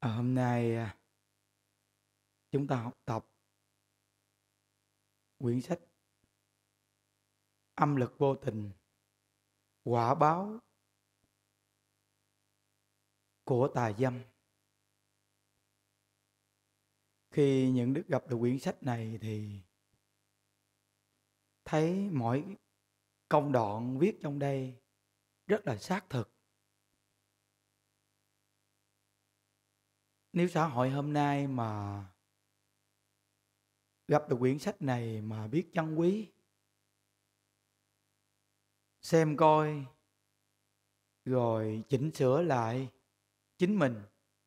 Hôm nay chúng ta học tập quyển sách Âm lực vô tình, quả báo của tà dâm. Khi những đức gặp được quyển sách này thì thấy mỗi công đoạn viết trong đây rất là xác thực. Nếu xã hội hôm nay mà gặp được quyển sách này mà biết trân quý, xem coi rồi chỉnh sửa lại chính mình,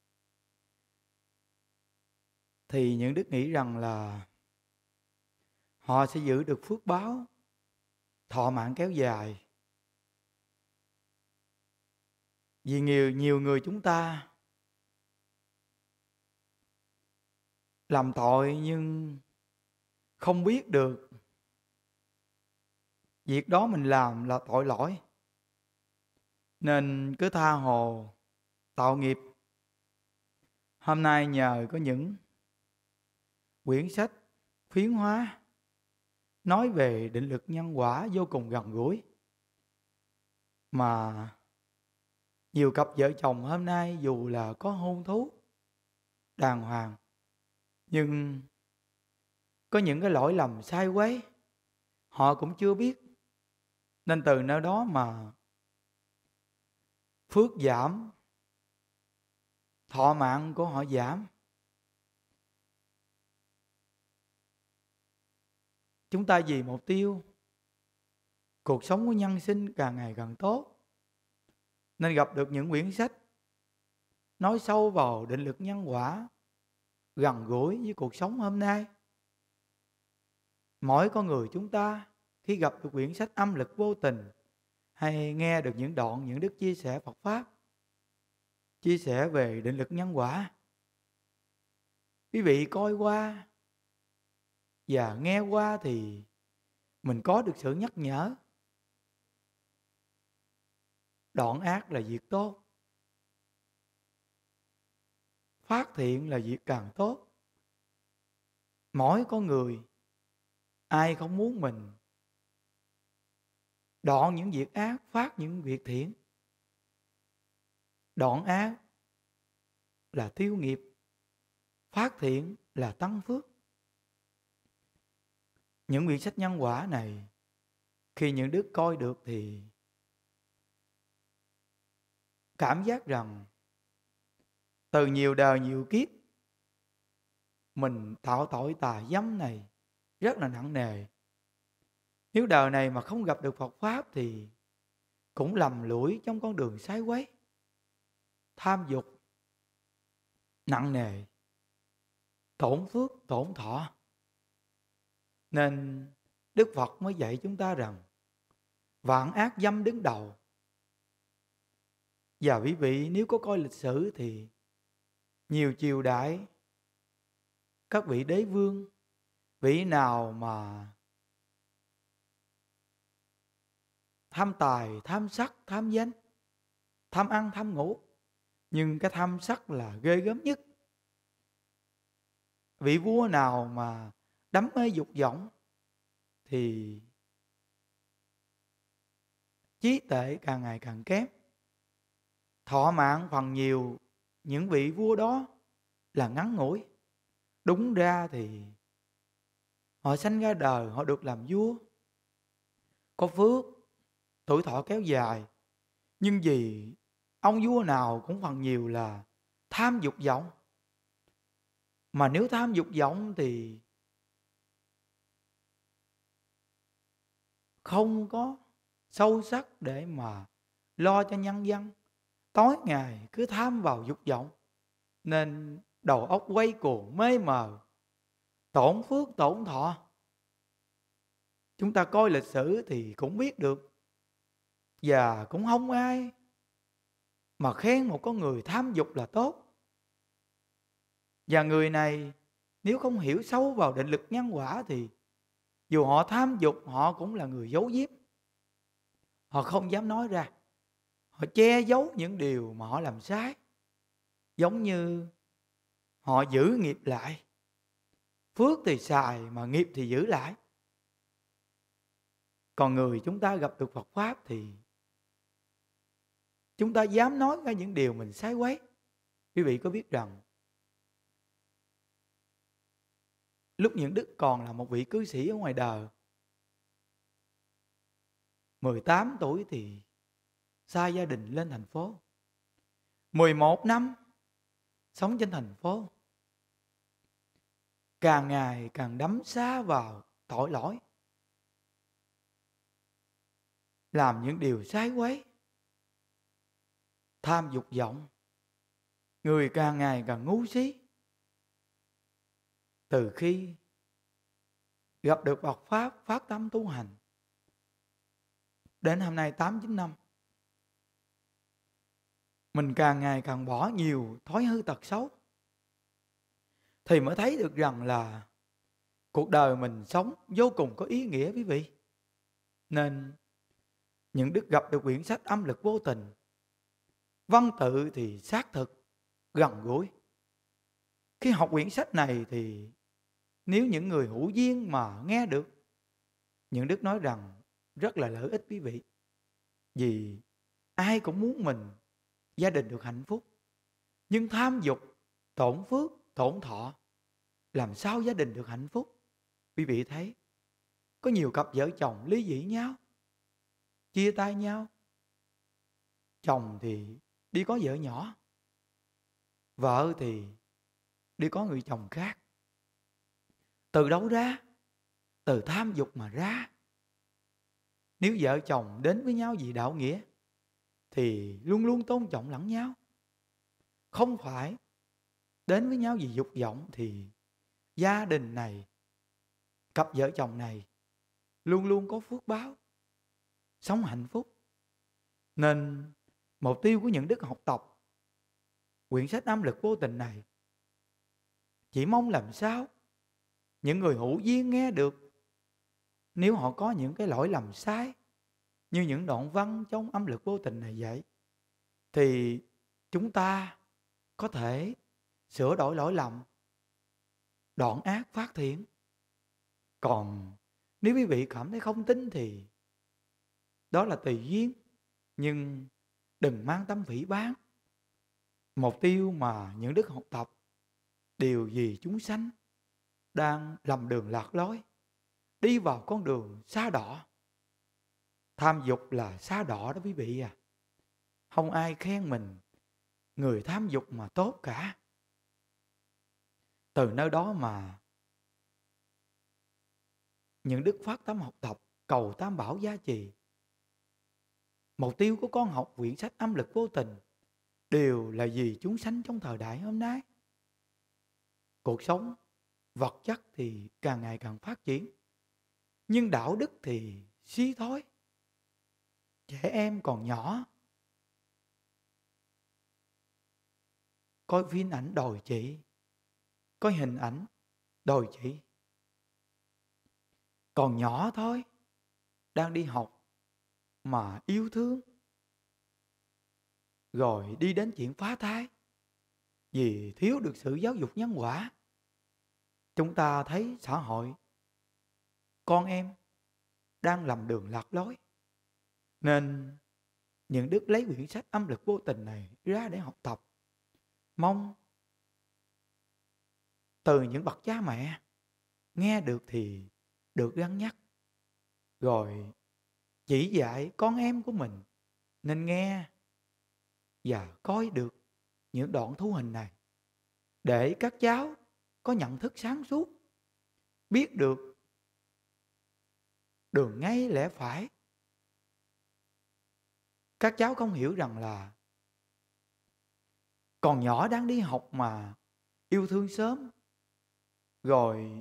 thì những đức nghĩ rằng là họ sẽ giữ được phước báo thọ mạng kéo dài. Vì nhiều người chúng ta làm tội nhưng không biết được việc đó mình làm là tội lỗi, nên cứ tha hồ tạo nghiệp. Hôm nay nhờ có những quyển sách phiến hóa nói về định lực nhân quả vô cùng gần gũi, mà nhiều cặp vợ chồng hôm nay dù là có hôn thú đàng hoàng nhưng có những cái lỗi lầm sai quấy họ cũng chưa biết, nên từ nơi đó mà phước giảm, thọ mạng của họ giảm. Chúng ta vì mục tiêu cuộc sống của nhân sinh càng ngày càng tốt, nên gặp được những quyển sách nói sâu vào định lực nhân quả, gần gũi với cuộc sống hôm nay. Mỗi con người chúng ta khi gặp được quyển sách Âm lực vô tình, hay nghe được những đoạn những đức chia sẻ Phật Pháp, chia sẻ về định lực nhân quả, quý vị coi qua và nghe qua thì mình có được sự nhắc nhở. Đoạn ác là việc tốt, phát thiện là việc càng tốt. Mỗi con người ai không muốn mình đoạn những việc ác, phát những việc thiện. Đoạn ác là tiêu nghiệp, phát thiện là tăng phước. Những quyển sách nhân quả này khi những đức coi được thì cảm giác rằng từ nhiều đời nhiều kiếp mình tạo tội tà dâm này rất là nặng nề. Nếu đời này mà không gặp được Phật Pháp thì cũng lầm lũi trong con đường sai quấy, tham dục nặng nề, tổn phước, tổn thọ. Nên Đức Phật mới dạy chúng ta rằng vạn ác dâm đứng đầu. Và quý vị nếu có coi lịch sử thì nhiều triều đại, các vị đế vương, vị nào mà tham tài, tham sắc, tham danh, tham ăn, tham ngủ, nhưng cái tham sắc là ghê gớm nhất. Vị vua nào mà đắm mê dục vọng thì trí tuệ càng ngày càng kém. Thọ mạng phần nhiều những vị vua đó là ngắn ngủi. Đúng ra thì họ sanh ra đời, họ được làm vua, có phước, tuổi thọ kéo dài. Nhưng vì ông vua nào cũng phần nhiều là tham dục vọng. Mà nếu tham dục vọng thì không có sâu sắc để mà lo cho nhân dân. Tối ngày cứ tham vào dục vọng, nên đầu óc quay cuồng mê mờ, tổn phước tổn thọ. Chúng ta coi lịch sử thì cũng biết được. Và cũng không ai mà khen một con người tham dục là tốt. Và người này nếu không hiểu sâu vào định lực nhân quả thì dù họ tham dục, họ cũng là người giấu giếm. Họ không dám nói ra, họ che giấu những điều mà họ làm sai. Giống như họ giữ nghiệp lại. Phước thì xài mà nghiệp thì giữ lại. Còn người chúng ta gặp được Phật Pháp thì chúng ta dám nói ra những điều mình sai quấy. Quý vị có biết rằng lúc những Đức còn là một vị cư sĩ ở ngoài đời, 18 tuổi thì xa gia đình lên thành phố. 11 năm sống trên thành phố, càng ngày càng đắm xa vào tội lỗi, làm những điều sai quấy, tham dục vọng, người càng ngày càng ngu si. Từ khi gặp được Phật Pháp, phát tâm tu hành, đến hôm nay 8-9 năm, mình càng ngày càng bỏ nhiều thói hư tật xấu, thì mới thấy được rằng là cuộc đời mình sống vô cùng có ý nghĩa quý vị. Nên những Đức gặp được quyển sách Âm Lực Vô Tình, văn tự thì xác thực, gần gũi. Khi học quyển sách này thì nếu những người hữu duyên mà nghe được, những Đức nói rằng rất là lợi ích quý vị. Vì ai cũng muốn mình gia đình được hạnh phúc, nhưng tham dục, tổn phước, tổn thọ, làm sao gia đình được hạnh phúc? Quý vị thấy có nhiều cặp vợ chồng ly dị nhau, chia tay nhau. Chồng thì đi có vợ nhỏ, vợ thì đi có người chồng khác. Từ đâu ra? Từ tham dục mà ra. Nếu vợ chồng đến với nhau vì đạo nghĩa thì luôn luôn tôn trọng lẫn nhau. Không phải đến với nhau vì dục vọng thì gia đình này, cặp vợ chồng này luôn luôn có phước báo, sống hạnh phúc. Nên mục tiêu của những Đức học tập quyển sách Âm Lực Vô Tình này chỉ mong làm sao những người hữu duyên nghe được, nếu họ có những cái lỗi lầm sai như những đoạn văn trong Âm Lực Vô Tình này vậy, thì chúng ta có thể sửa đổi lỗi lầm, đoạn ác phát thiện. Còn nếu quý vị cảm thấy không tin thì đó là tùy duyên, nhưng đừng mang tâm phỉ báng. Mục tiêu mà những Đức học tập đều vì chúng sanh đang lầm đường lạc lối, đi vào con đường xa đỏ. Tham dục là xa đỏ đó quý vị à. Không ai khen mình người tham dục mà tốt cả. Từ nơi đó mà những Đức phát tâm học tập, cầu Tam Bảo gia trì. Mục tiêu của con học quyển sách Âm Lực Vô Tình đều là vì chúng sanh trong thời đại hôm nay. Cuộc sống vật chất thì càng ngày càng phát triển, nhưng đạo đức thì suy thoái. Trẻ em còn nhỏ coi phim ảnh đòi chị, coi hình ảnh đòi chị. Còn nhỏ thôi, đang đi học mà yêu thương, rồi đi đến chuyện phá thai vì thiếu được sự giáo dục nhân quả. Chúng ta thấy xã hội con em đang lầm đường lạc lối. Nên những Đức lấy quyển sách Âm Lực Vô Tình này ra để học tập. Mong từ những bậc cha mẹ nghe được thì được răn nhắc, rồi chỉ dạy con em của mình nên nghe và coi được những đoạn thu hình này, để các cháu có nhận thức sáng suốt, biết được đường ngay lẽ phải. Các cháu không hiểu rằng là còn nhỏ đang đi học mà yêu thương sớm, rồi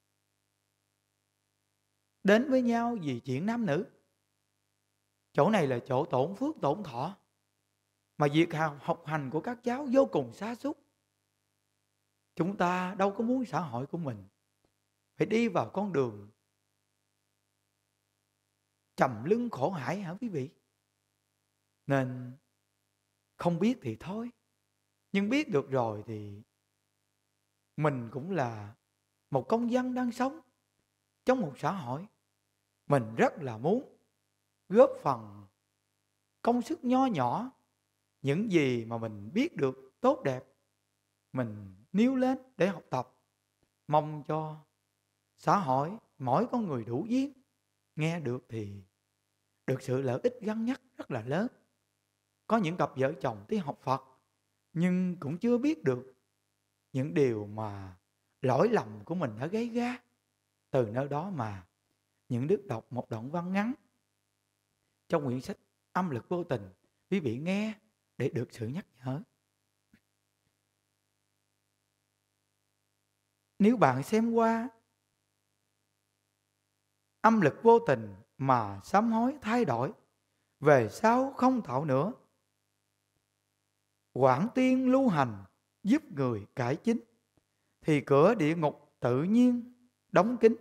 đến với nhau vì chuyện nam nữ. Chỗ này là chỗ tổn phước tổn thọ, mà việc học hành của các cháu vô cùng sa sút. Chúng ta đâu có muốn xã hội của mình phải đi vào con đường trầm lưng khổ hải hả quý vị? Nên không biết thì thôi, nhưng biết được rồi thì mình cũng là một công dân đang sống trong một xã hội. Mình rất là muốn góp phần công sức nho nhỏ, những gì mà mình biết được tốt đẹp, mình nêu lên để học tập, mong cho xã hội mỗi con người đủ duyên nghe được thì được sự lợi ích gắn nhắc rất là lớn. Có những cặp vợ chồng đi học Phật nhưng cũng chưa biết được những điều mà lỗi lầm của mình đã gây ra. Từ nơi đó mà những đức đọc một đoạn văn ngắn trong quyển sách Âm lực vô tình, quý vị nghe để được sự nhắc nhở. Nếu bạn xem qua âm lực vô tình mà sám hối thay đổi, về sau không tạo nữa, quảng tiên lưu hành giúp người cải chính, thì cửa địa ngục tự nhiên đóng kín.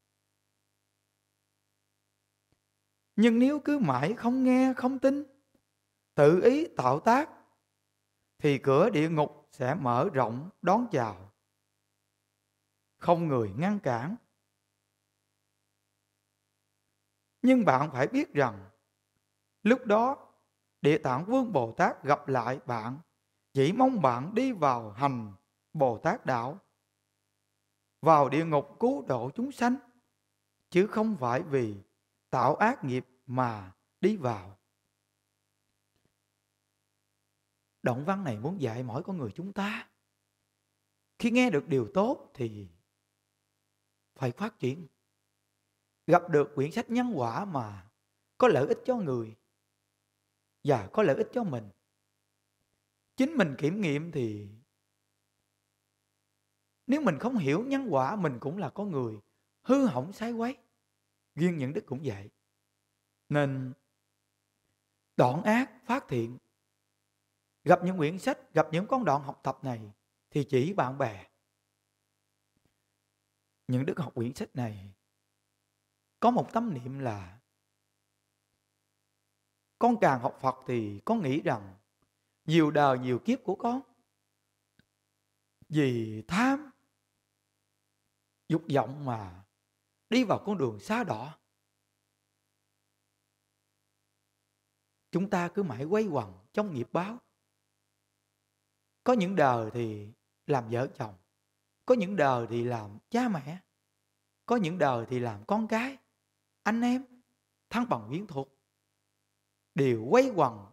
Nhưng nếu cứ mãi không nghe không tin, tự ý tạo tác, thì cửa địa ngục sẽ mở rộng đón chào, không người ngăn cản. Nhưng bạn phải biết rằng lúc đó Địa Tạng Vương Bồ Tát gặp lại bạn, chỉ mong bạn đi vào hành Bồ Tát đạo, vào địa ngục cứu độ chúng sanh, chứ không phải vì tạo ác nghiệp mà đi vào. Đoạn văn này muốn dạy mỗi con người chúng ta, khi nghe được điều tốt thì phải phát triển. Gặp được quyển sách nhân quả mà có lợi ích cho người và có lợi ích cho mình, chính mình kiểm nghiệm thì nếu mình không hiểu nhân quả, mình cũng là con người hư hỏng sai quấy. Duyên những đức cũng vậy. Nên đoạn ác phát thiện, gặp những quyển sách, gặp những con đoạn học tập này thì chỉ bạn bè. Những đức học quyển sách này có một tâm niệm là con càng học Phật thì con nghĩ rằng nhiều đời nhiều kiếp của con vì tham dục vọng mà đi vào con đường xa đỏ. Chúng ta cứ mãi quay quần trong nghiệp báo. Có những đời thì làm vợ chồng, có những đời thì làm cha mẹ, có những đời thì làm con cái, anh em, thân bằng quyến thuộc, đều quay quần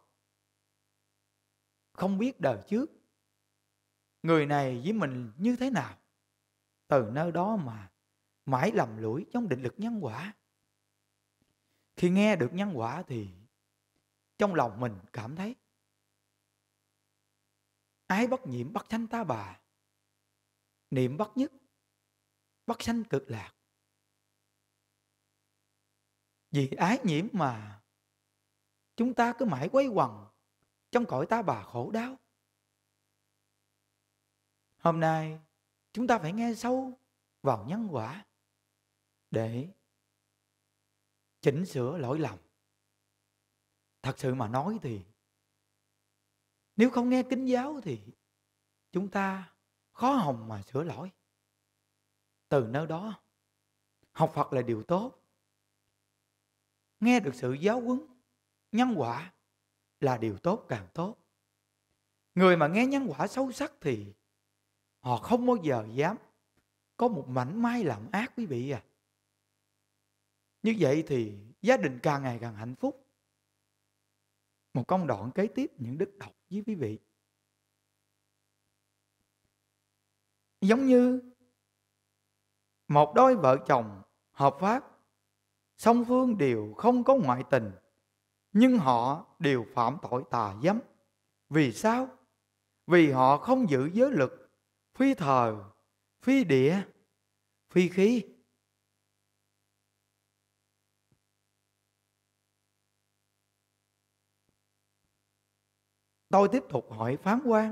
không biết đời trước người này với mình như thế nào. Từ nơi đó mà mãi lầm lũi trong định lực nhân quả. Khi nghe được nhân quả thì trong lòng mình cảm thấy ái bất nhiễm bất sanh ta bà, niệm bất nhất bất sanh cực lạc. Vì ái nhiễm mà chúng ta cứ mãi quay quần trong cõi ta bà khổ đau. Hôm nay chúng ta phải nghe sâu vào nhân quả để chỉnh sửa lỗi lầm. Thật sự mà nói thì nếu không nghe kinh giáo thì chúng ta khó hồng mà sửa lỗi. Từ nơi đó học Phật là điều tốt. Nghe được sự giáo huấn nhân quả là điều tốt càng tốt. Người mà nghe nhân quả sâu sắc thì họ không bao giờ dám có một mảnh mai làm ác, quý vị à. Như vậy thì gia đình càng ngày càng hạnh phúc. Một công đoạn kế tiếp những đức đọc với quý vị. Giống như một đôi vợ chồng hợp pháp, song phương đều không có ngoại tình, nhưng họ đều phạm tội tà dâm. Vì sao? Vì họ không giữ giới luật, phi thờ, phi địa, phi khí. Tôi tiếp tục hỏi phán quan,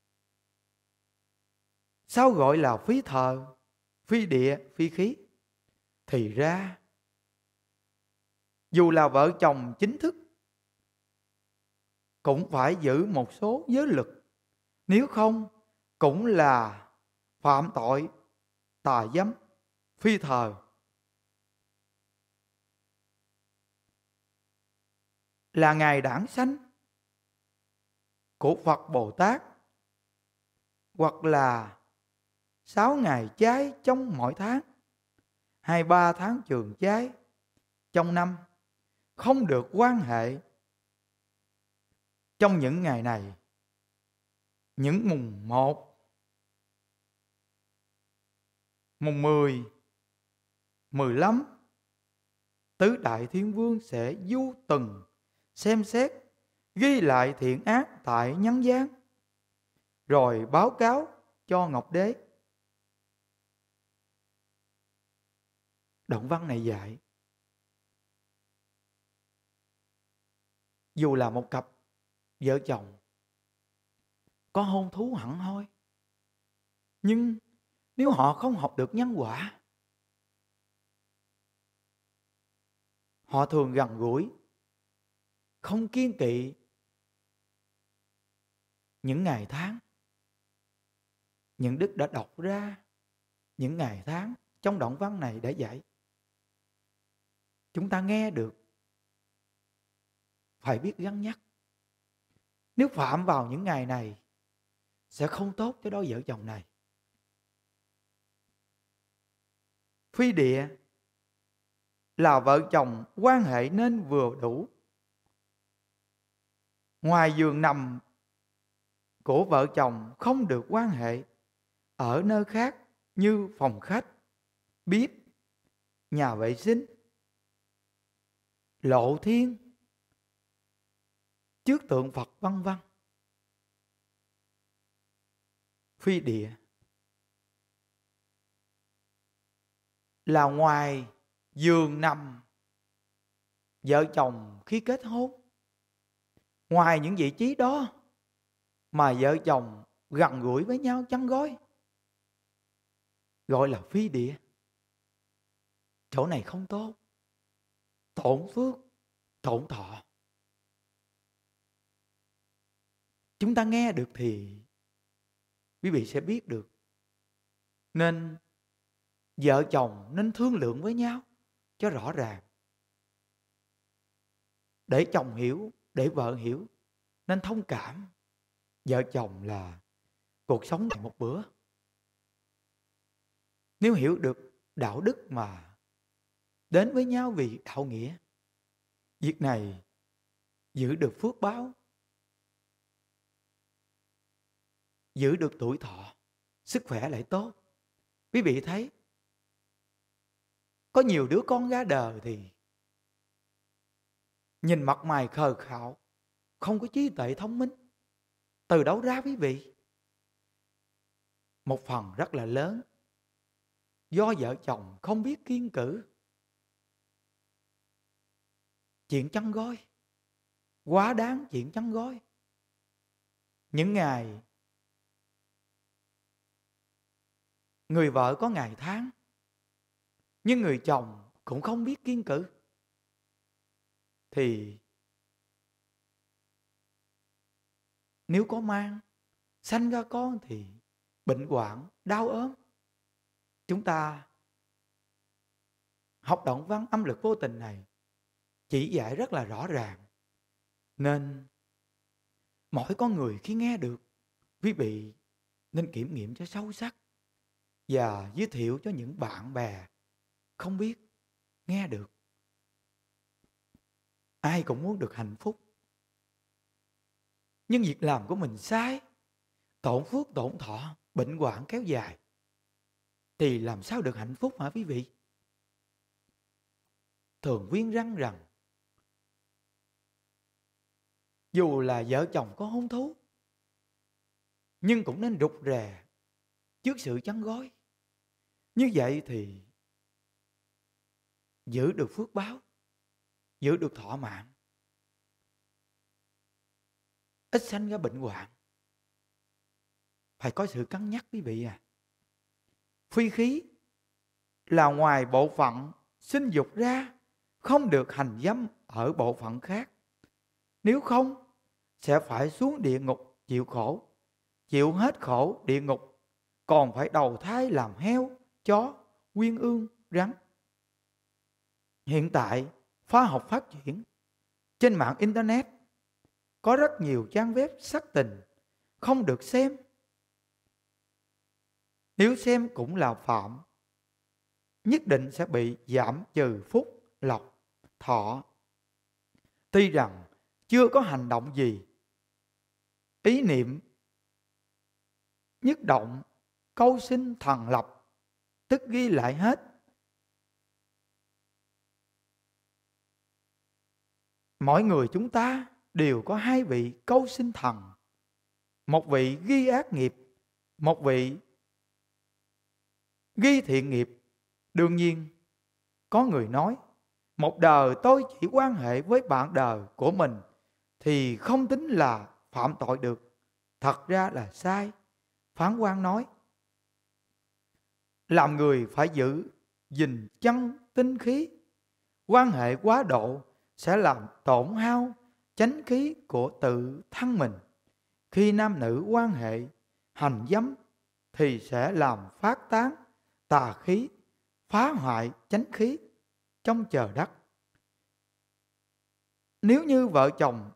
sao gọi là phí thờ, phi địa, phi khí? Thì ra dù là vợ chồng chính thức cũng phải giữ một số giới luật, nếu không cũng là phạm tội tà dâm, phi thờ, là ngày đản sanh của Phật Bồ Tát, hoặc là 6 ngày chay trong mỗi tháng, hay 3 tháng trường chay trong năm, không được quan hệ trong những ngày này. Những mùng 1, mùng 10, 15, Tứ Đại Thiên Vương sẽ du từng xem xét, ghi lại thiện ác tại nhân gian, rồi báo cáo cho Ngọc Đế. Đoạn văn này dạy, dù là một cặp vợ chồng có hôn thú hẳn hoi, nhưng nếu họ không học được nhân quả, họ thường gần gũi, không kiêng kỵ những ngày tháng. Những đức đã đọc ra những ngày tháng trong đoạn văn này để dạy. Chúng ta nghe được, phải biết gắn nhắc. Nếu phạm vào những ngày này, sẽ không tốt cho đôi vợ chồng này. Phi địa là vợ chồng quan hệ nên vừa đủ. Ngoài giường nằm của vợ chồng không được quan hệ ở nơi khác như phòng khách, bếp, nhà vệ sinh, lộ thiên, trước tượng Phật vân vân. Phi địa là ngoài giường nằm vợ chồng khi kết hôn. Ngoài những vị trí đó mà vợ chồng gần gũi với nhau chăn gối, gọi là phi địa. Chỗ này không tốt, tổn phước, tổn thọ. Chúng ta nghe được thì quý vị sẽ biết được. Nên vợ chồng nên thương lượng với nhau cho rõ ràng, để chồng hiểu, để vợ hiểu, nên thông cảm. Vợ chồng là cuộc sống này một bữa. Nếu hiểu được đạo đức mà đến với nhau vì đạo nghĩa, việc này giữ được phước báo, giữ được tuổi thọ, sức khỏe lại tốt. Quý vị thấy, có nhiều đứa con ra đời thì nhìn mặt mày khờ khạo, không có trí tuệ thông minh. Từ đâu ra quý vị? Một phần rất là lớn do vợ chồng không biết kiêng cữ. Chuyện chăn gối, quá đáng chuyện chăn gối. Những ngày người vợ có ngày tháng, nhưng người chồng cũng không biết kiêng cữ, thì nếu có mang, sanh ra con thì bệnh hoạn, đau ốm. Chúng ta học đoạn văn âm lực vô tình này chỉ dạy rất là rõ ràng. Nên mỗi con người khi nghe được, quý vị nên kiểm nghiệm cho sâu sắc và giới thiệu cho những bạn bè không biết nghe được. Ai cũng muốn được hạnh phúc, nhưng việc làm của mình sai, tổn phước tổn thọ, bệnh hoạn kéo dài, thì làm sao được hạnh phúc hả quý vị? Thường khuyên rằng dù là vợ chồng có hôn thú, nhưng cũng nên rụt rè trước sự chăn gối. Như vậy thì giữ được phước báo, giữ được thọ mạng, ít sanh ra bệnh hoạn. Phải có sự cân nhắc quý vị à. Phi khí là ngoài bộ phận sinh dục ra, không được hành dâm ở bộ phận khác. Nếu không, sẽ phải xuống địa ngục chịu khổ, chịu hết khổ địa ngục còn phải đầu thai làm heo, chó, uyên ương, rắn. Hiện tại, khoa học phát triển. Trên mạng Internet có rất nhiều trang web sắc tình không được xem. Nếu xem cũng là phạm, nhất định sẽ bị giảm trừ phúc, lộc, thọ. Tuy rằng chưa có hành động gì, ý niệm nhất động, câu sinh thần lập, tức ghi lại hết. Mỗi người chúng ta đều có hai vị câu sinh thần. Một vị ghi ác nghiệp, một vị ghi thiện nghiệp. Đương nhiên, có người nói, một đời tôi chỉ quan hệ với bạn đời của mình thì không tính là phạm tội được. Thật ra là sai. Phán quan nói, làm người phải giữ gìn chân tinh khí. Quan hệ quá độ sẽ làm tổn hao chánh khí của tự thân mình. Khi nam nữ quan hệ hành dâm thì sẽ làm phát tán tà khí, phá hoại chánh khí trong trời đất. Nếu như vợ chồng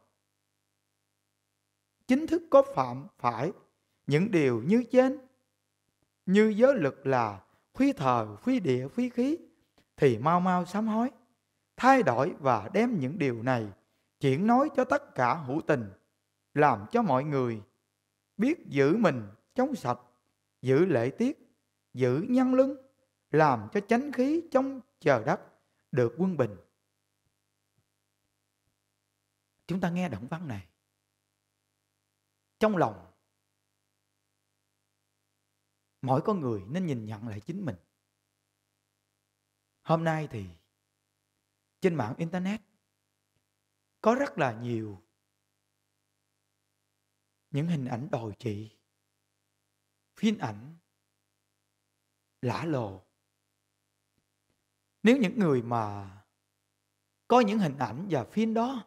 chính thức có phạm phải những điều như trên, như giới luật là phi thời, phi địa, phi khí, thì mau mau sám hối, thay đổi và đem những điều này chuyển nói cho tất cả hữu tình, làm cho mọi người biết giữ mình trong sạch, giữ lễ tiết, giữ nhân lưng, làm cho chánh khí trong trời đất được quân bình. Chúng ta nghe đoạn văn này, trong lòng mỗi con người nên nhìn nhận lại chính mình. Hôm nay thì trên mạng Internet có rất là nhiều những hình ảnh đồi trụy, phim ảnh lả lồ. Nếu những người mà có những hình ảnh và phim đó,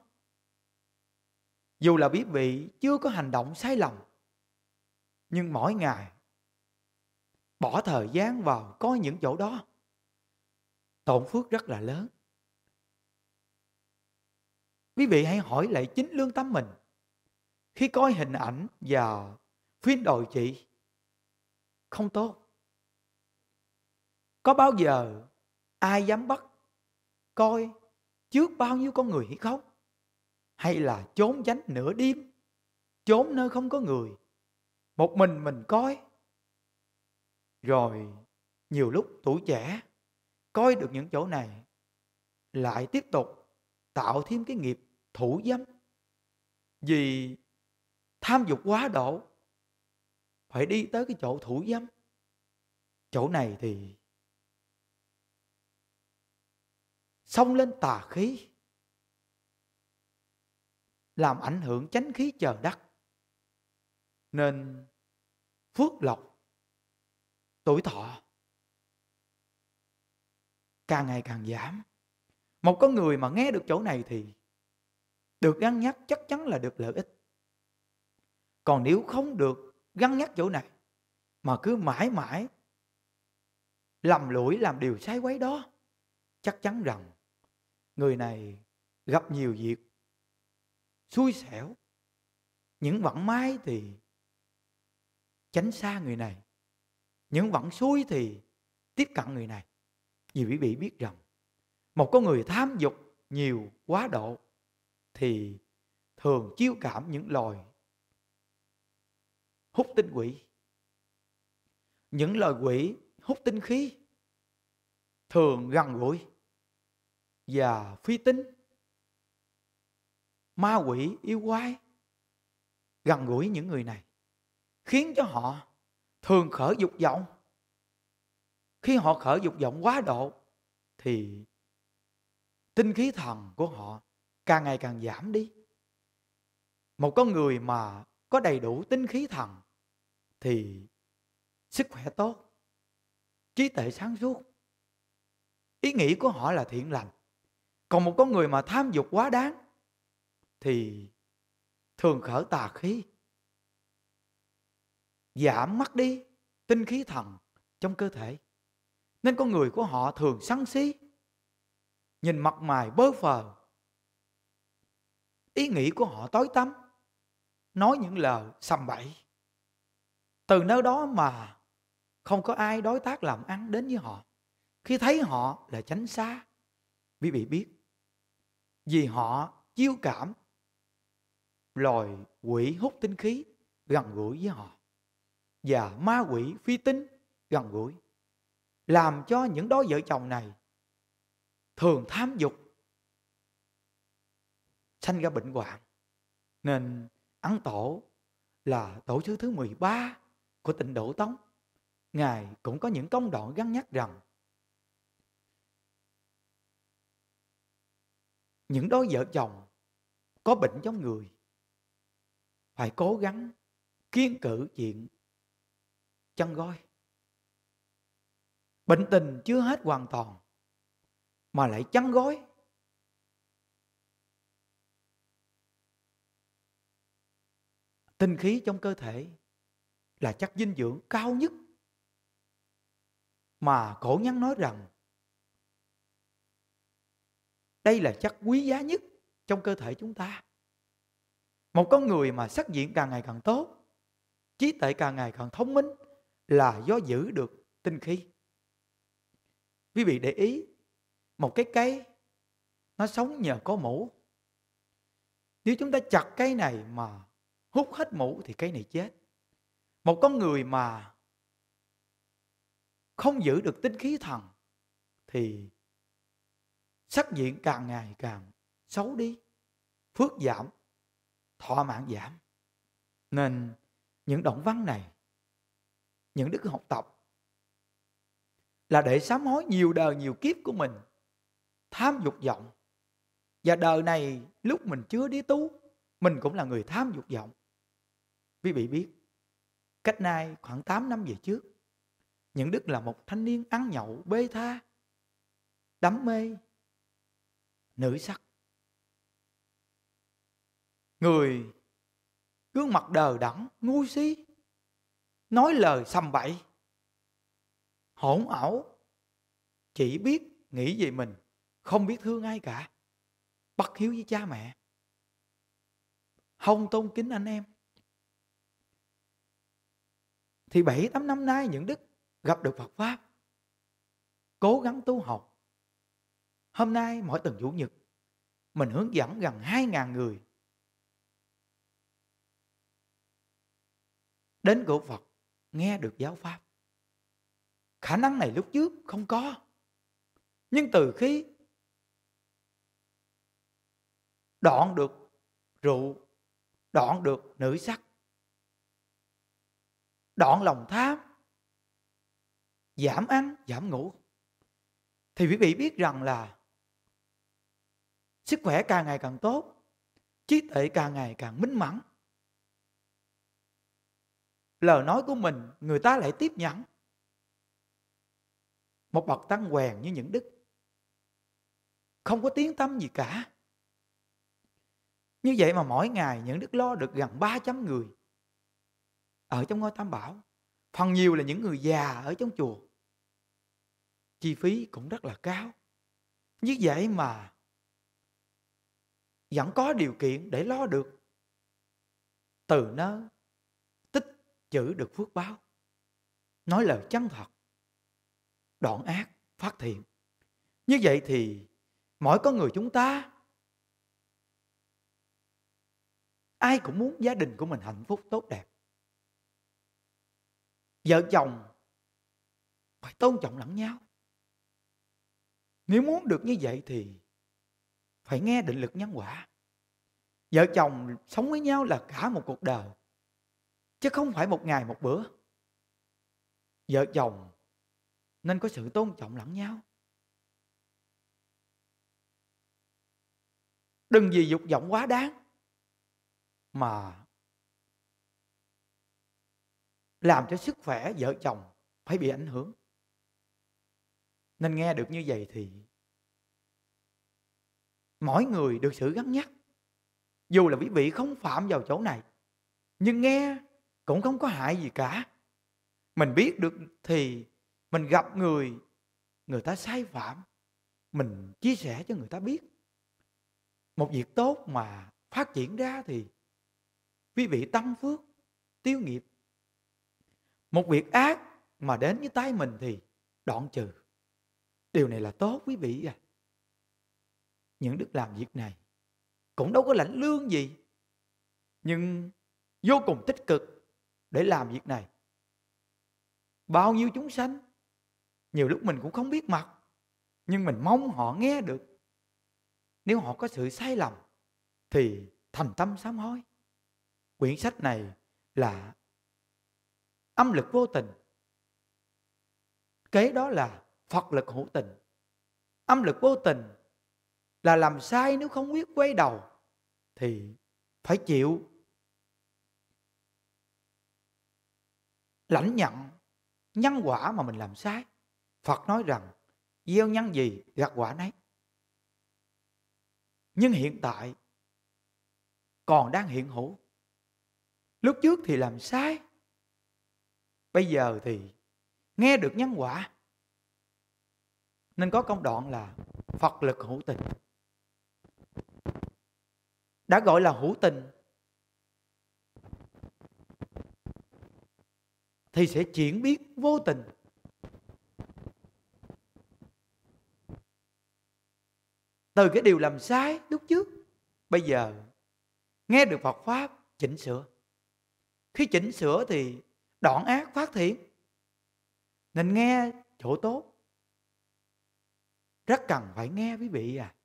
dù là quý vị chưa có hành động sai lầm, nhưng mỗi ngày bỏ thời gian vào coi những chỗ đó, tổn phước rất là lớn. Quý vị hãy hỏi lại chính lương tâm mình. Khi coi hình ảnh và phim đồi trụy không tốt, có bao giờ ai dám bắt coi trước bao nhiêu con người hay không? Hay là trốn tránh nửa đêm, trốn nơi không có người, một mình coi? Rồi nhiều lúc tuổi trẻ coi được những chỗ này lại tiếp tục tạo thêm cái nghiệp thủ dâm. Vì tham dục quá độ phải đi tới cái chỗ thủ dâm. Chỗ này thì xông lên tà khí, làm ảnh hưởng chánh khí trời đất, nên phước lộc, tuổi thọ càng ngày càng giảm. Một con người mà nghe được chỗ này thì được gắn nhắc chắc chắn là được lợi ích. Còn nếu không được gắn nhắc chỗ này mà cứ mãi mãi lầm lũi làm điều sai quấy đó, chắc chắn rằng người này gặp nhiều việc xui xẻo. Những vận may thì tránh xa người này, những vận xui thì tiếp cận người này. Vì quý vị biết rằng một con người tham dục nhiều quá độ thì thường chiêu cảm những loài hút tinh quỷ. Những loài quỷ hút tinh khí thường gần gũi và phi tinh, ma quỷ yêu quái gần gũi những người này, khiến cho họ thường khởi dục vọng. Khi họ khởi dục vọng quá độ thì tinh khí thần của họ càng ngày càng giảm đi. Một con người mà có đầy đủ tinh khí thần thì sức khỏe tốt, trí tuệ sáng suốt, ý nghĩ của họ là thiện lành. Còn một con người mà tham dục quá đáng thì thường khởi tà khí, giảm mất đi tinh khí thần trong cơ thể. Nên con người của họ thường sân si, nhìn mặt mày bơ phờ, ý nghĩ của họ tối tăm, nói những lời sầm bậy. Từ nơi đó mà không có ai đối tác làm ăn đến với họ. Khi thấy họ là tránh xa. Quý vị biết, vì họ chiêu cảm loài quỷ hút tinh khí gần gũi với họ, và ma quỷ phi tinh gần gũi, làm cho những đôi vợ chồng này thường tham dục, sanh ra bệnh hoạn. Nên Ấn Tổ là tổ sư thứ 13 của Tịnh Độ Tông, Ngài cũng có những công đoạn gắn nhắc rằng những đôi vợ chồng có bệnh trong người phải cố gắng kiêng cự chuyện chăn gối. Bệnh tình chưa hết hoàn toàn mà lại chăn gối. Tinh khí trong cơ thể là chất dinh dưỡng cao nhất mà cổ nhân nói rằng đây là chất quý giá nhất trong cơ thể chúng ta. Một con người mà sắc diện càng ngày càng tốt, trí tuệ càng ngày càng thông minh là do giữ được tinh khí. Quý vị để ý, một cái cây nó sống nhờ có mủ. Nếu chúng ta chặt cây này mà hút hết mủ thì cây này chết. Một con người mà không giữ được tinh khí thần thì sắc diện càng ngày càng xấu đi, phước giảm, thọ mạng giảm. Nên những đoạn văn này, những đức học tập là để sám hối nhiều đời nhiều kiếp của mình tham dục vọng. Và đời này lúc mình chưa đi tu, mình cũng là người tham dục vọng. Quý vị biết, cách nay khoảng 8 năm về trước, những đức là một thanh niên ăn nhậu bê tha, đắm mê nữ sắc. Người gương mặt đờ đẫn, ngu si, nói lời sầm bậy, hỗn ẩu, chỉ biết nghĩ về mình, không biết thương ai cả, bất hiếu với cha mẹ, không tôn kính anh em. Thì 7-8 năm nay những đức gặp được Phật Pháp, cố gắng tu học. Hôm nay mỗi tuần Chủ nhật mình hướng dẫn gần 2.000 người đến của Phật nghe được giáo Pháp. Khả năng này lúc trước không có. Nhưng từ khi đoạn được rượu, đoạn được nữ sắc, đoạn lòng tham, giảm ăn, giảm ngủ, thì quý vị biết rằng là sức khỏe càng ngày càng tốt, trí tuệ càng ngày càng minh mẫn. Lời nói của mình người ta lại tiếp nhận. Một bậc tăng quèn như những đức không có tiếng tăm gì cả. Như vậy mà mỗi ngày những đức lo được gần 300 người ở trong ngôi Tam Bảo. Phần nhiều là những người già ở trong chùa. Chi phí cũng rất là cao. Như vậy mà vẫn có điều kiện để lo được. Từ nơi tích trữ được phước báo, nói lời chân thật, đoạn ác, phát thiện. Như vậy thì mỗi con người chúng ta, ai cũng muốn gia đình của mình hạnh phúc tốt đẹp. Vợ chồng phải tôn trọng lẫn nhau. Nếu muốn được như vậy thì phải nghe định lực nhân quả. Vợ chồng sống với nhau là cả một cuộc đời, chứ không phải một ngày một bữa. Vợ chồng nên có sự tôn trọng lẫn nhau. Đừng vì dục vọng quá đáng mà làm cho sức khỏe vợ chồng phải bị ảnh hưởng. Nên nghe được như vậy thì mỗi người được sự gắn nhắc. Dù là quý vị không phạm vào chỗ này, nhưng nghe cũng không có hại gì cả. Mình biết được thì mình gặp người ta sai phạm, mình chia sẻ cho người ta biết. Một việc tốt mà phát triển ra thì quý vị tăng phước, tiêu nghiệp. Một việc ác mà đến với tay mình thì đoạn trừ. Điều này là tốt quý vị à. Những đức làm việc này cũng đâu có lãnh lương gì, nhưng vô cùng tích cực để làm việc này. Bao nhiêu chúng sanh, nhiều lúc mình cũng không biết mặt, nhưng mình mong họ nghe được. Nếu họ có sự sai lầm thì thành tâm sám hối. Quyển sách này là âm lực vô tình, kế đó là Phật lực hữu tình. Âm lực vô tình là làm sai, nếu không biết quay đầu thì phải chịu lãnh nhận nhân quả mà mình làm sai. Phật nói rằng gieo nhân gì gặt quả nấy. Nhưng hiện tại còn đang hiện hữu. Lúc trước thì làm sai, bây giờ thì nghe được nhân quả. Nên có công đoạn là Phật lực hữu tình. Đã gọi là hữu tình thì sẽ chuyển biến vô tình. Từ cái điều làm sai lúc trước, bây giờ nghe được Phật Pháp chỉnh sửa. Khi chỉnh sửa thì đoạn ác phát thiện. Nên nghe chỗ tốt rất cần phải nghe quý vị à.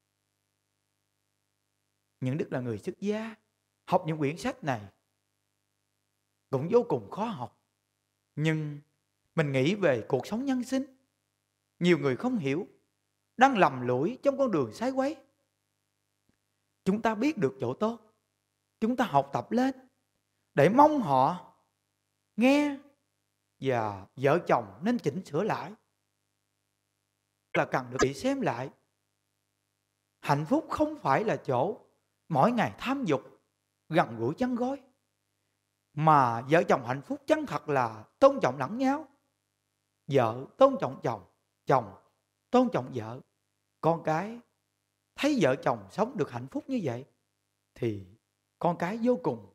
Những đức là người xuất gia, học những quyển sách này cũng vô cùng khó học. Nhưng mình nghĩ về cuộc sống nhân sinh, nhiều người không hiểu, đang lầm lũi trong con đường sai quấy. Chúng ta biết được chỗ tốt, chúng ta học tập lên để mong họ nghe, và vợ chồng nên chỉnh sửa lại. Là cần được bị xem lại. Hạnh phúc không phải là chỗ mỗi ngày tham dục, gần gũi chăn gối, mà vợ chồng hạnh phúc chân thật là tôn trọng lẫn nhau. Vợ tôn trọng chồng, chồng tôn trọng vợ. Con cái thấy vợ chồng sống được hạnh phúc như vậy thì con cái vô cùng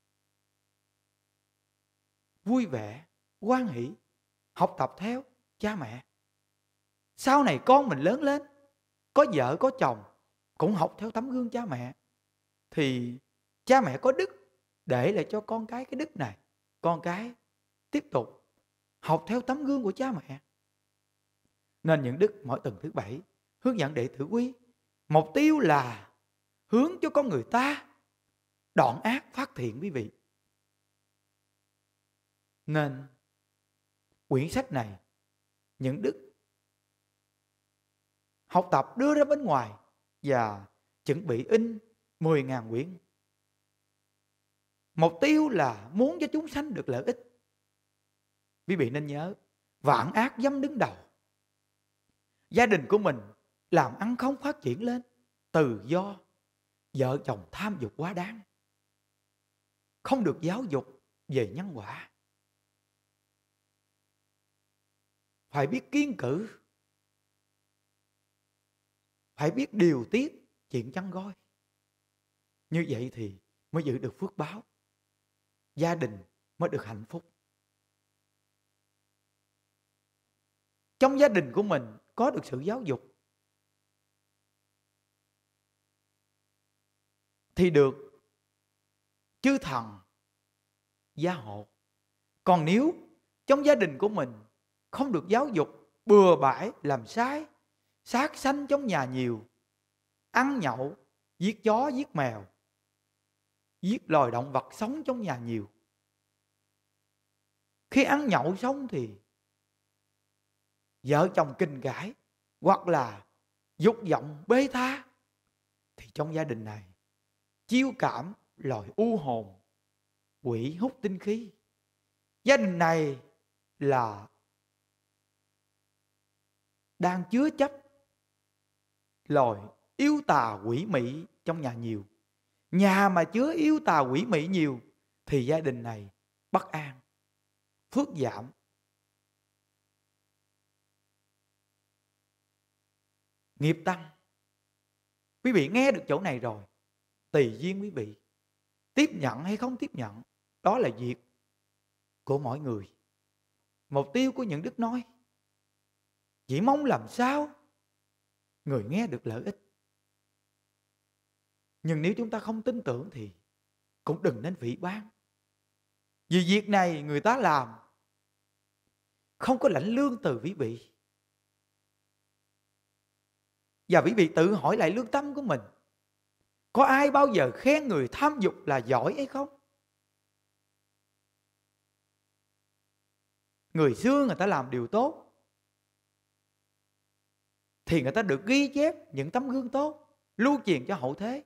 vui vẻ, hoan hỷ, học tập theo cha mẹ. Sau này con mình lớn lên, có vợ có chồng, cũng học theo tấm gương cha mẹ, thì cha mẹ có đức để lại cho con cái đức này. Con cái tiếp tục học theo tấm gương của cha mẹ. Nên những đức mỗi tuần thứ 7 hướng dẫn đệ tử quy, mục tiêu là hướng cho con người ta đoạn ác phát thiện quý vị. Nên quyển sách này những đức học tập đưa ra bên ngoài và chuẩn bị in 10.000 quyển. Mục tiêu là muốn cho chúng sanh được lợi ích. Quý vị nên nhớ, vạn ác dám đứng đầu. Gia đình của mình làm ăn không phát triển lên từ do vợ chồng tham dục quá đáng, không được giáo dục về nhân quả. Phải biết kiêng cữ, phải biết điều tiết chuyện chăn gối. Như vậy thì mới giữ được phước báo, gia đình mới được hạnh phúc. Trong gia đình của mình có được sự giáo dục thì được chư thần gia hộ. Còn nếu trong gia đình của mình không được giáo dục, bừa bãi làm sai, sát sanh trong nhà nhiều, ăn nhậu, giết chó giết mèo, giết loài động vật sống trong nhà nhiều. Khi ăn nhậu xong thì vợ chồng kinh cãi hoặc là dục vọng bê tha, thì trong gia đình này chiêu cảm loài u hồn, quỷ hút tinh khí. Gia đình này là đang chứa chấp loài yêu tà quỷ mị trong nhà nhiều. Nhà mà chứa yêu tà quỷ mị nhiều thì gia đình này bất an, phước giảm, nghiệp tăng. Quý vị nghe được chỗ này rồi, tùy duyên quý vị tiếp nhận hay không tiếp nhận, đó là việc của mỗi người. Mục tiêu của những đức nói chỉ mong làm sao người nghe được lợi ích. Nhưng nếu chúng ta không tin tưởng thì cũng đừng nên phỉ báng. Vì việc này người ta làm không có lãnh lương từ quý vị. Và quý vị tự hỏi lại lương tâm của mình, có ai bao giờ khen người tham dục là giỏi hay không? Người xưa người ta làm điều tốt thì người ta được ghi chép những tấm gương tốt, lưu truyền cho hậu thế.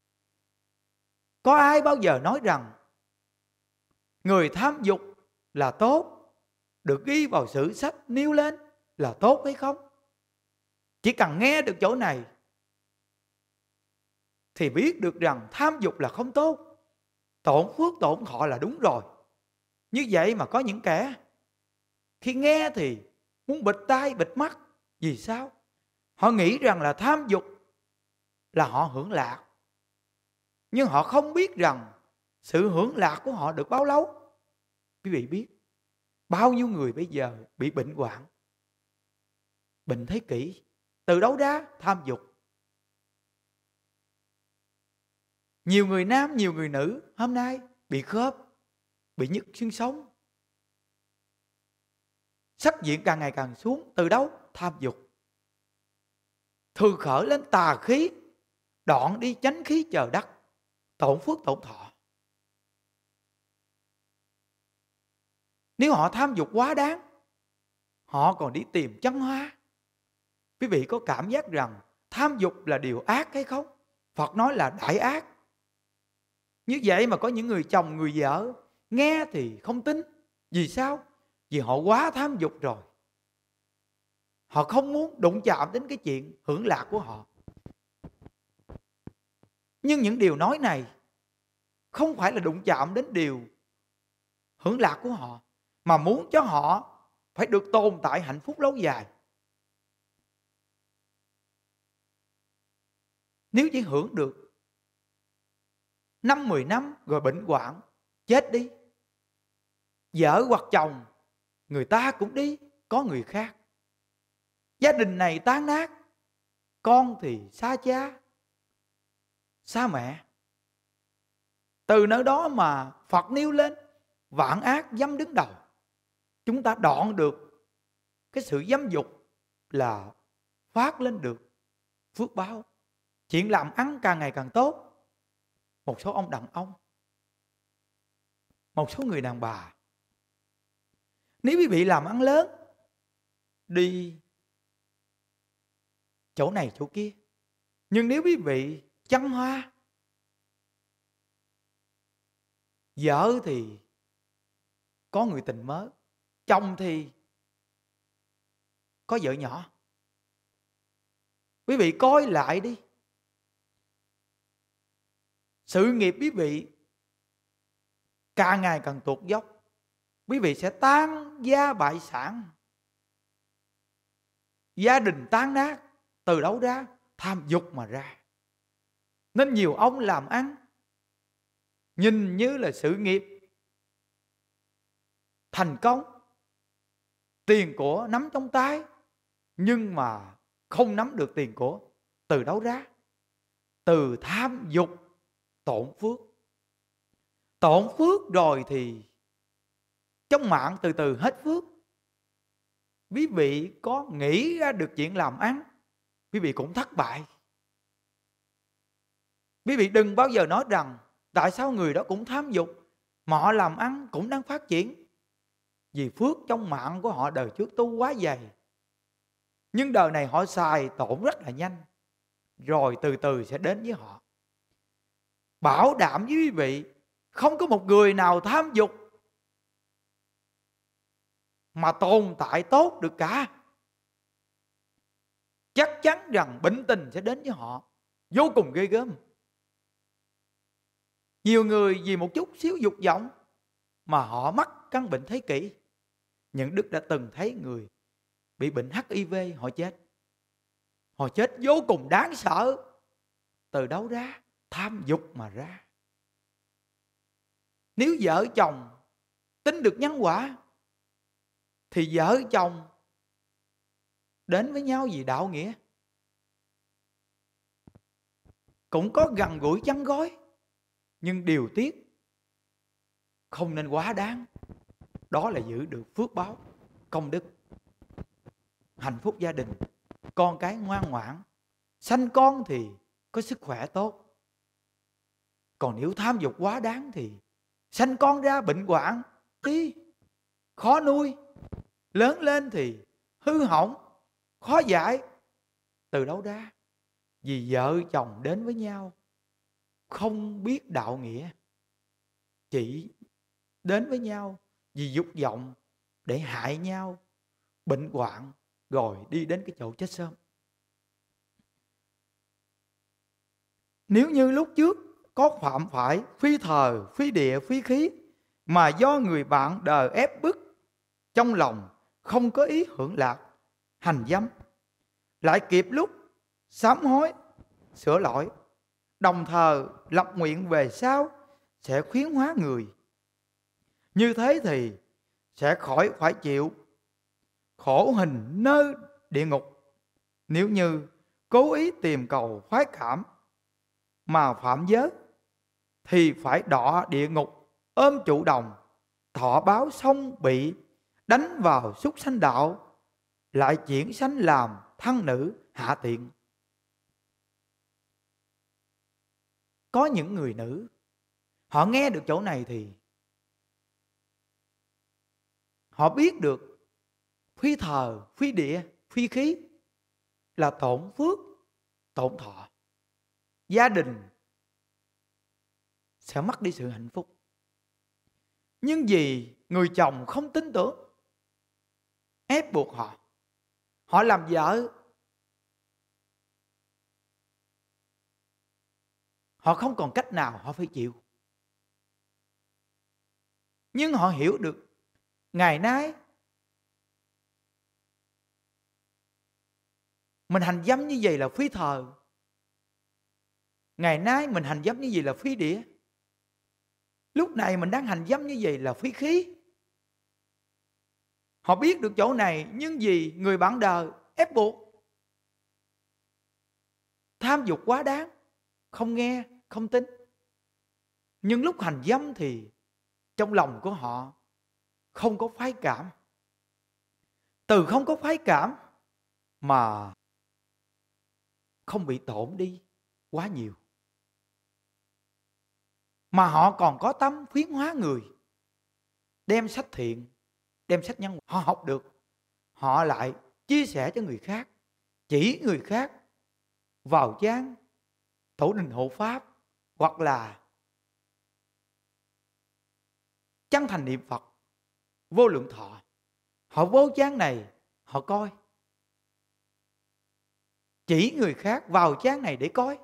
Có ai bao giờ nói rằng người tham dục là tốt, được ghi vào sử sách nêu lên là tốt hay không? Chỉ cần nghe được chỗ này thì biết được rằng tham dục là không tốt, tổn phước tổn thọ là đúng rồi. Như vậy mà có những kẻ khi nghe thì muốn bịt tai bịt mắt. Vì sao? Họ nghĩ rằng là tham dục là họ hưởng lạc, nhưng họ không biết rằng sự hưởng lạc của họ được bao lâu. Quý vị biết bao nhiêu người bây giờ bị bệnh hoạn, bệnh thế kỷ, từ đâu ra? Tham dục. Nhiều người nam, nhiều người nữ hôm nay bị khớp, bị nhức xương sống, sắc diện càng ngày càng xuống. Từ đâu? Tham dục. Thường khởi lên tà khí, đoạn đi chánh khí chờ đắc, tổn phước tổn thọ. Nếu họ tham dục quá đáng, họ còn đi tìm chân hóa. Quý vị có cảm giác rằng tham dục là điều ác hay không? Phật nói là đại ác. Như vậy mà có những người chồng người vợ nghe thì không tin. Vì sao? Vì họ quá tham dục rồi. Họ không muốn đụng chạm đến cái chuyện hưởng lạc của họ. Nhưng những điều nói này không phải là đụng chạm đến điều hưởng lạc của họ, mà muốn cho họ phải được tồn tại hạnh phúc lâu dài. Nếu chỉ hưởng được 5-10 năm rồi bệnh hoạn chết đi, vợ hoặc chồng người ta cũng đi có người khác, gia đình này tan nát, con thì xa cha xa mẹ. Từ nơi đó mà Phật nêu lên vạn ác dâm đứng đầu. Chúng ta đoạn được cái sự dâm dục là phát lên được phước báo. Chuyện làm ăn càng ngày càng tốt. Một số ông đàn ông, một số người đàn bà, nếu quý vị làm ăn lớn, đi chỗ này chỗ kia, nhưng nếu quý vị chăn hoa, vợ thì có người tình mới, chồng thì có vợ nhỏ, quý vị coi lại đi, sự nghiệp quý vị càng ngày càng tuột dốc, quý vị sẽ tan gia bại sản, gia đình tan nát. Từ đâu ra? Tham dục mà ra. Nên nhiều ông làm ăn nhìn như là sự nghiệp thành công, tiền của nắm trong tay, nhưng mà không nắm được tiền của. Từ đâu ra? Từ tham dục tổn phước. Tổn phước rồi thì trong mạng từ từ hết phước. Quý vị có nghĩ ra được chuyện làm ăn, quý vị cũng thất bại. Quý vị đừng bao giờ nói rằng tại sao người đó cũng tham dục mà họ làm ăn cũng đang phát triển. Vì phước trong mạng của họ đời trước tu quá dày, nhưng đời này họ xài tổn rất là nhanh, rồi từ từ sẽ đến với họ. Bảo đảm với quý vị, không có một người nào tham dục mà tồn tại tốt được cả. Chắc chắn rằng bệnh tình sẽ đến với họ vô cùng ghê gớm. Nhiều người vì một chút xíu dục vọng mà họ mắc căn bệnh thế kỷ. Những đức đã từng thấy người bị bệnh HIV họ chết. Họ chết vô cùng đáng sợ. Từ đâu ra? Tham dục mà ra. Nếu vợ chồng tin được nhân quả thì vợ chồng đến với nhau vì đạo nghĩa, cũng có gần gũi chăn gối. Nhưng điều tiếc không nên quá đáng. Đó là giữ được phước báo, công đức, hạnh phúc gia đình, con cái ngoan ngoãn, sanh con thì có sức khỏe tốt. Còn nếu tham dục quá đáng thì sanh con ra bệnh hoạn, khó nuôi, lớn lên thì hư hỏng, khó dạy. Từ đâu ra? Vì vợ chồng đến với nhau không biết đạo nghĩa, chỉ đến với nhau vì dục vọng để hại nhau, bệnh hoạn, rồi đi đến cái chỗ chết sớm. Nếu như lúc trước có phạm phải phi thời, phi địa, phi khí, mà do người bạn đời ép bức, trong lòng không có ý hưởng lạc, hành dâm, lại kịp lúc sám hối, sửa lỗi, đồng thời lập nguyện về sau sẽ khuyến hóa người. Như thế thì sẽ khỏi phải chịu khổ hình nơi địa ngục. Nếu như cố ý tìm cầu khoái cảm mà phạm giới thì phải đọa địa ngục ôm trụ đồng, thọ báo xong bị đánh vào súc sanh đạo, lại chuyển sanh làm thân nữ hạ tiện. Có những người nữ, họ nghe được chỗ này thì họ biết được phi thời, phi địa, phi khí là tổn phước, tổn thọ. Gia đình sẽ mất đi sự hạnh phúc. Nhưng vì người chồng không tin tưởng, ép buộc họ, họ làm vợ, họ không còn cách nào, họ phải chịu. Nhưng họ hiểu được ngày nay mình hành dâm như vậy là phi thời, ngày nay mình hành dâm như vậy là phi địa, lúc này mình đang hành dâm như vậy là phi khí. Họ biết được chỗ này, nhưng vì người bạn đời ép buộc, tham dục quá đáng, không nghe, không tin. Nhưng lúc hành dâm thì trong lòng của họ không có khoái cảm. Từ không có khoái cảm mà không bị tổn đi quá nhiều, mà họ còn có tâm khuyến hóa người. Đem sách thiện, đem sách nhân họ học được, họ lại chia sẻ cho người khác, chỉ người khác vào trang Thủ Đình Hộ Pháp hoặc là chân thành niệm Phật Vô Lượng Thọ. Họ vô trang này họ coi, chỉ người khác vào trang này để coi.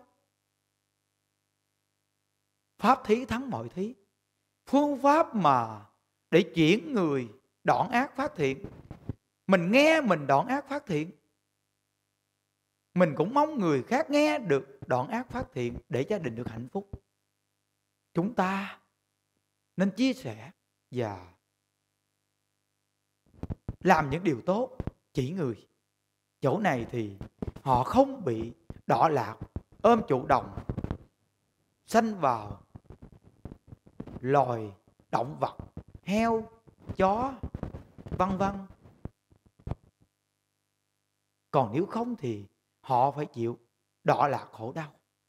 Pháp thí thắng mọi thí. Phương pháp mà để chuyển người đoạn ác phát thiện. Mình nghe mình đoạn ác phát thiện, mình cũng mong người khác nghe được đoạn ác phát thiện để gia đình được hạnh phúc. Chúng ta nên chia sẻ và làm những điều tốt, chỉ người. Chỗ này thì họ không bị đọa lạc, ôm trụ đồng, sanh vào loài động vật, heo, chó, vân vân. Còn nếu không thì họ phải chịu đọa lạc khổ đau.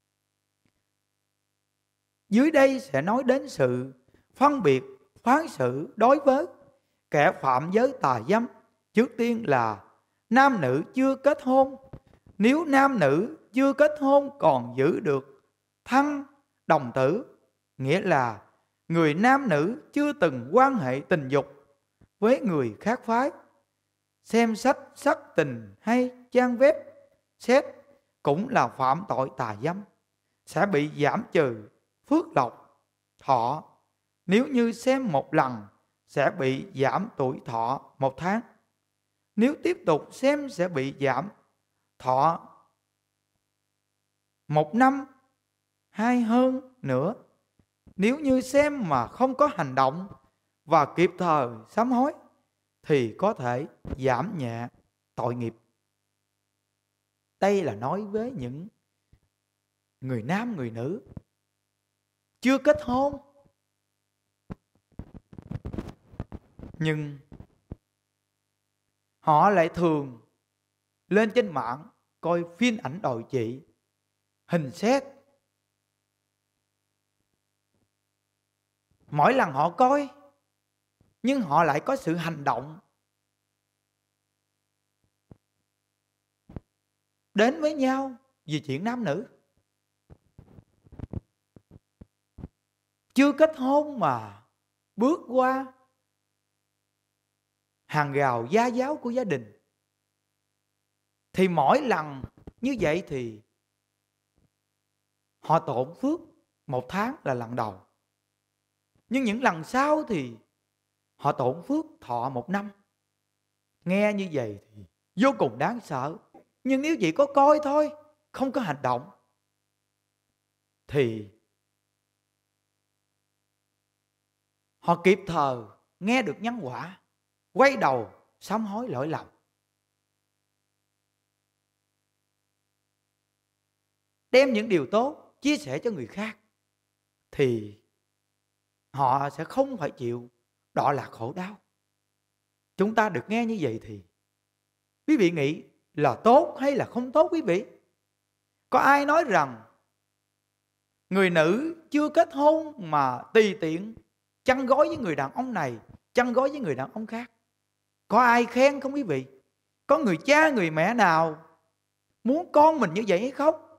Dưới đây sẽ nói đến sự phân biệt phán xử đối với kẻ phạm giới tà dâm. Trước tiên là nam nữ chưa kết hôn. Nếu nam nữ chưa kết hôn còn giữ được thân đồng tử, nghĩa là người nam nữ chưa từng quan hệ tình dục với người khác phái, xem sách sắc tình hay trang web xét cũng là phạm tội tà dâm, sẽ bị giảm trừ phước lộc thọ. Nếu như xem một lần sẽ bị giảm tuổi thọ 1 tháng. Nếu tiếp tục xem sẽ bị giảm thọ 1 năm hay hơn nữa. Nếu như xem mà không có hành động và kịp thời sám hối thì có thể giảm nhẹ tội nghiệp. Đây là nói với những người nam, người nữ chưa kết hôn, nhưng họ lại thường lên trên mạng coi phim ảnh đồi trụy, hình xét. Mỗi lần họ coi, nhưng họ lại có sự hành động đến với nhau vì chuyện nam nữ. Chưa kết hôn mà bước qua hàng rào gia giáo của gia đình, thì mỗi lần như vậy thì họ tổn phước 1 tháng là lần đầu. Nhưng những lần sau thì họ tổn phước thọ 1 năm. Nghe như vậy thì vô cùng đáng sợ. Nhưng nếu chỉ có coi thôi, không có hành động, thì họ kịp thời nghe được nhân quả, quay đầu sám hối lỗi lầm. Đem những điều tốt chia sẻ cho người khác, thì họ sẽ không phải chịu đọa lạc khổ đau. Chúng ta được nghe như vậy thì quý vị nghĩ là tốt hay là không tốt quý vị? Có ai nói rằng người nữ chưa kết hôn mà tùy tiện chăn gối với người đàn ông này, chăn gối với người đàn ông khác? Có ai khen không quý vị? Có người cha người mẹ nào muốn con mình như vậy hay không?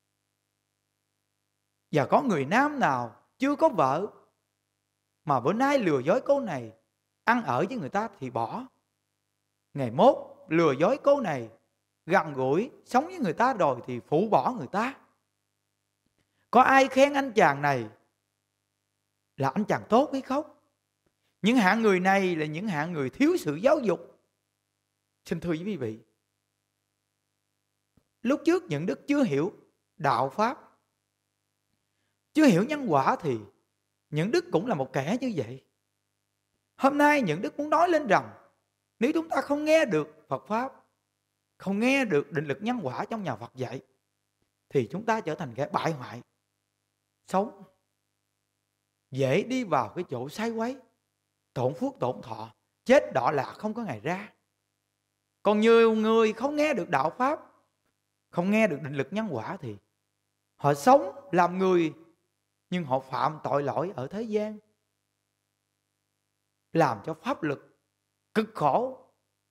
Và có người nam nào chưa có vợ mà bữa nay lừa dối cô này, ăn ở với người ta thì bỏ, ngày mốt lừa dối cô này, gần gũi sống với người ta rồi thì phụ bỏ người ta? Có ai khen anh chàng này là anh chàng tốt hay không? Những hạng người này là những hạng người thiếu sự giáo dục. Xin thưa với quý vị, lúc trước những đức chưa hiểu đạo pháp, chưa hiểu nhân quả, thì những đức cũng là một kẻ như vậy. Hôm nay những đức muốn nói lên rằng nếu chúng ta không nghe được Phật pháp, không nghe được định lực nhân quả trong nhà Phật dạy, thì chúng ta trở thành kẻ bại hoại, sống dễ đi vào cái chỗ sai quấy, tổn phước tổn thọ, chết đọa lạc không có ngày ra. Còn nhiều người không nghe được đạo pháp, không nghe được định lực nhân quả, thì họ sống làm người nhưng họ phạm tội lỗi ở thế gian, làm cho pháp lực cực khổ.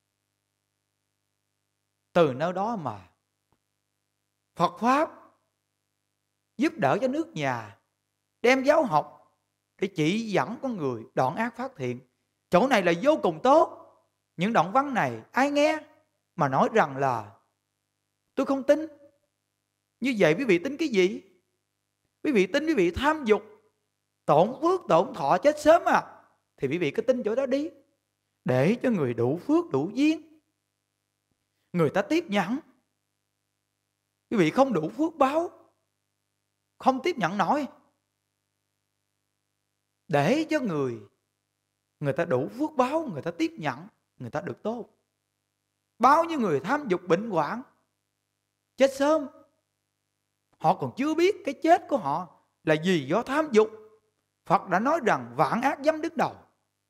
Từ nơi đó mà Phật pháp giúp đỡ cho nước nhà, đem giáo học để chỉ dẫn con người đoạn ác phát thiện. Chỗ này là vô cùng tốt. Những đoạn văn này ai nghe mà nói rằng là tôi không tin. Như vậy quý vị tin cái gì? Quý vị tin quý vị tham dục, tổn phước tổn thọ chết sớm à? Thì quý vị cứ tin chỗ đó đi, để cho người đủ phước đủ duyên người ta tiếp nhận. Quý vị không đủ phước báo, không tiếp nhận nổi, để cho người ta đủ phước báo, người ta tiếp nhận, người ta được tốt. Bao nhiêu người tham dục bệnh hoạn chết sớm, họ còn chưa biết cái chết của họ là gì do tham dục. Phật đã nói rằng vạn ác dám đứng đầu.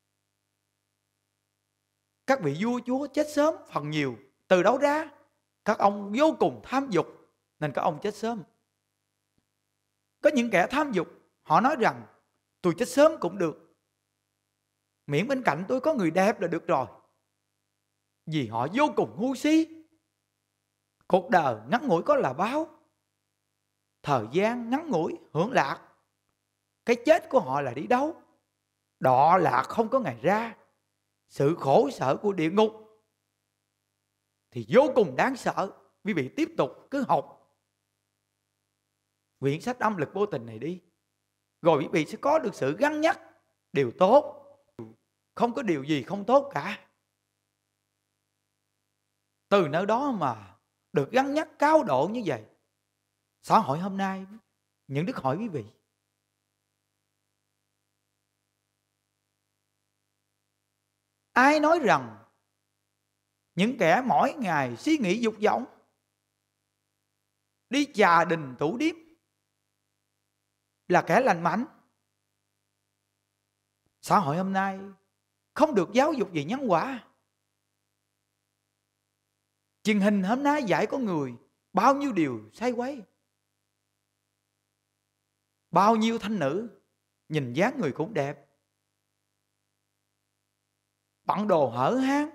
Các vị vua chúa chết sớm phần nhiều từ đâu ra? Các ông vô cùng tham dục nên các ông chết sớm. Có những kẻ tham dục, họ nói rằng tôi chết sớm cũng được, miễn bên cạnh tôi có người đẹp là được rồi. Vì họ vô cùng ngu si. Cuộc đời ngắn ngủi có là báo, thời gian ngắn ngủi hưởng lạc. Cái chết của họ là đi đâu? Đọa lạc không có ngày ra. Sự khổ sở của địa ngục thì vô cùng đáng sợ. Quý vị tiếp tục cứ học quyển sách Âm Lực Vô Tình này đi, rồi quý vị sẽ có được sự gắn nhắc điều tốt. không có điều gì không tốt cả. Từ nơi đó mà được gắn nhắc cao độ như vậy. Xã hội hôm nay, những Đức hỏi quý vị, ai nói rằng những kẻ mỗi ngày suy nghĩ dục vọng, đi trà đình tủ điếm là kẻ lành mạnh? Xã hội hôm nay không được giáo dục về nhân quả. Truyền hình hôm nay dạy con người bao nhiêu điều sai quấy. Bao nhiêu thanh nữ nhìn dáng người cũng đẹp, bận đồ hở hang,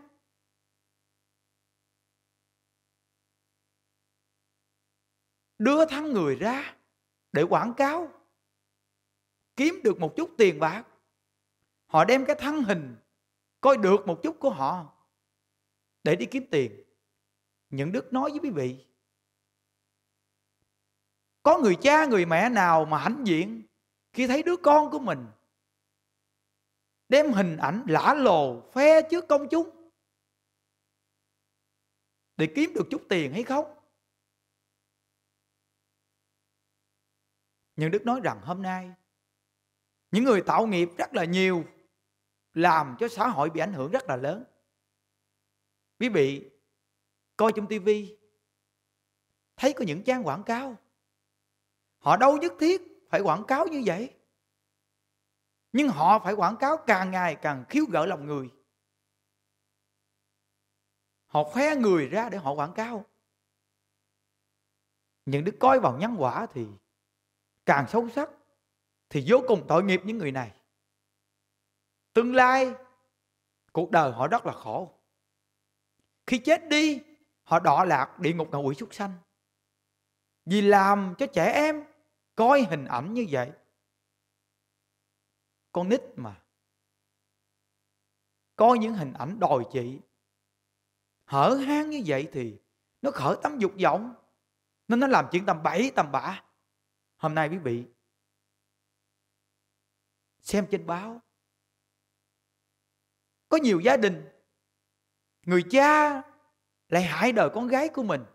đưa thân người ra để quảng cáo, kiếm được một chút tiền bạc. Họ đem cái thân hình coi được một chút của họ để đi kiếm tiền. Những Đức nói với quý vị, có người cha người mẹ nào mà hãnh diện khi thấy đứa con của mình đem hình ảnh lả lồ khoe trước công chúng để kiếm được chút tiền hay không? Nhưng Đức nói rằng hôm nay những người tạo nghiệp rất là nhiều, làm cho xã hội bị ảnh hưởng rất là lớn. Quý vị coi trong tivi thấy có những trang quảng cáo, họ đâu nhất thiết phải quảng cáo như vậy, nhưng họ phải quảng cáo càng ngày càng khiêu gợi lòng người. Họ khoe người ra để họ quảng cáo. Những Đức coi vào nhân quả thì càng sâu sắc, thì vô cùng tội nghiệp những người này. Tương lai cuộc đời họ rất là khổ. Khi chết đi, họ đọa lạc địa ngục ngạ quỷ súc sanh, vì làm cho trẻ em coi hình ảnh như vậy. Con nít mà coi những hình ảnh đồi trị hở hang như vậy thì nó khởi tâm dục vọng, nên nó làm chuyện tầm bậy tầm bạ. Hôm nay quý vị xem trên báo, có nhiều gia đình người cha lại hại đời con gái của mình.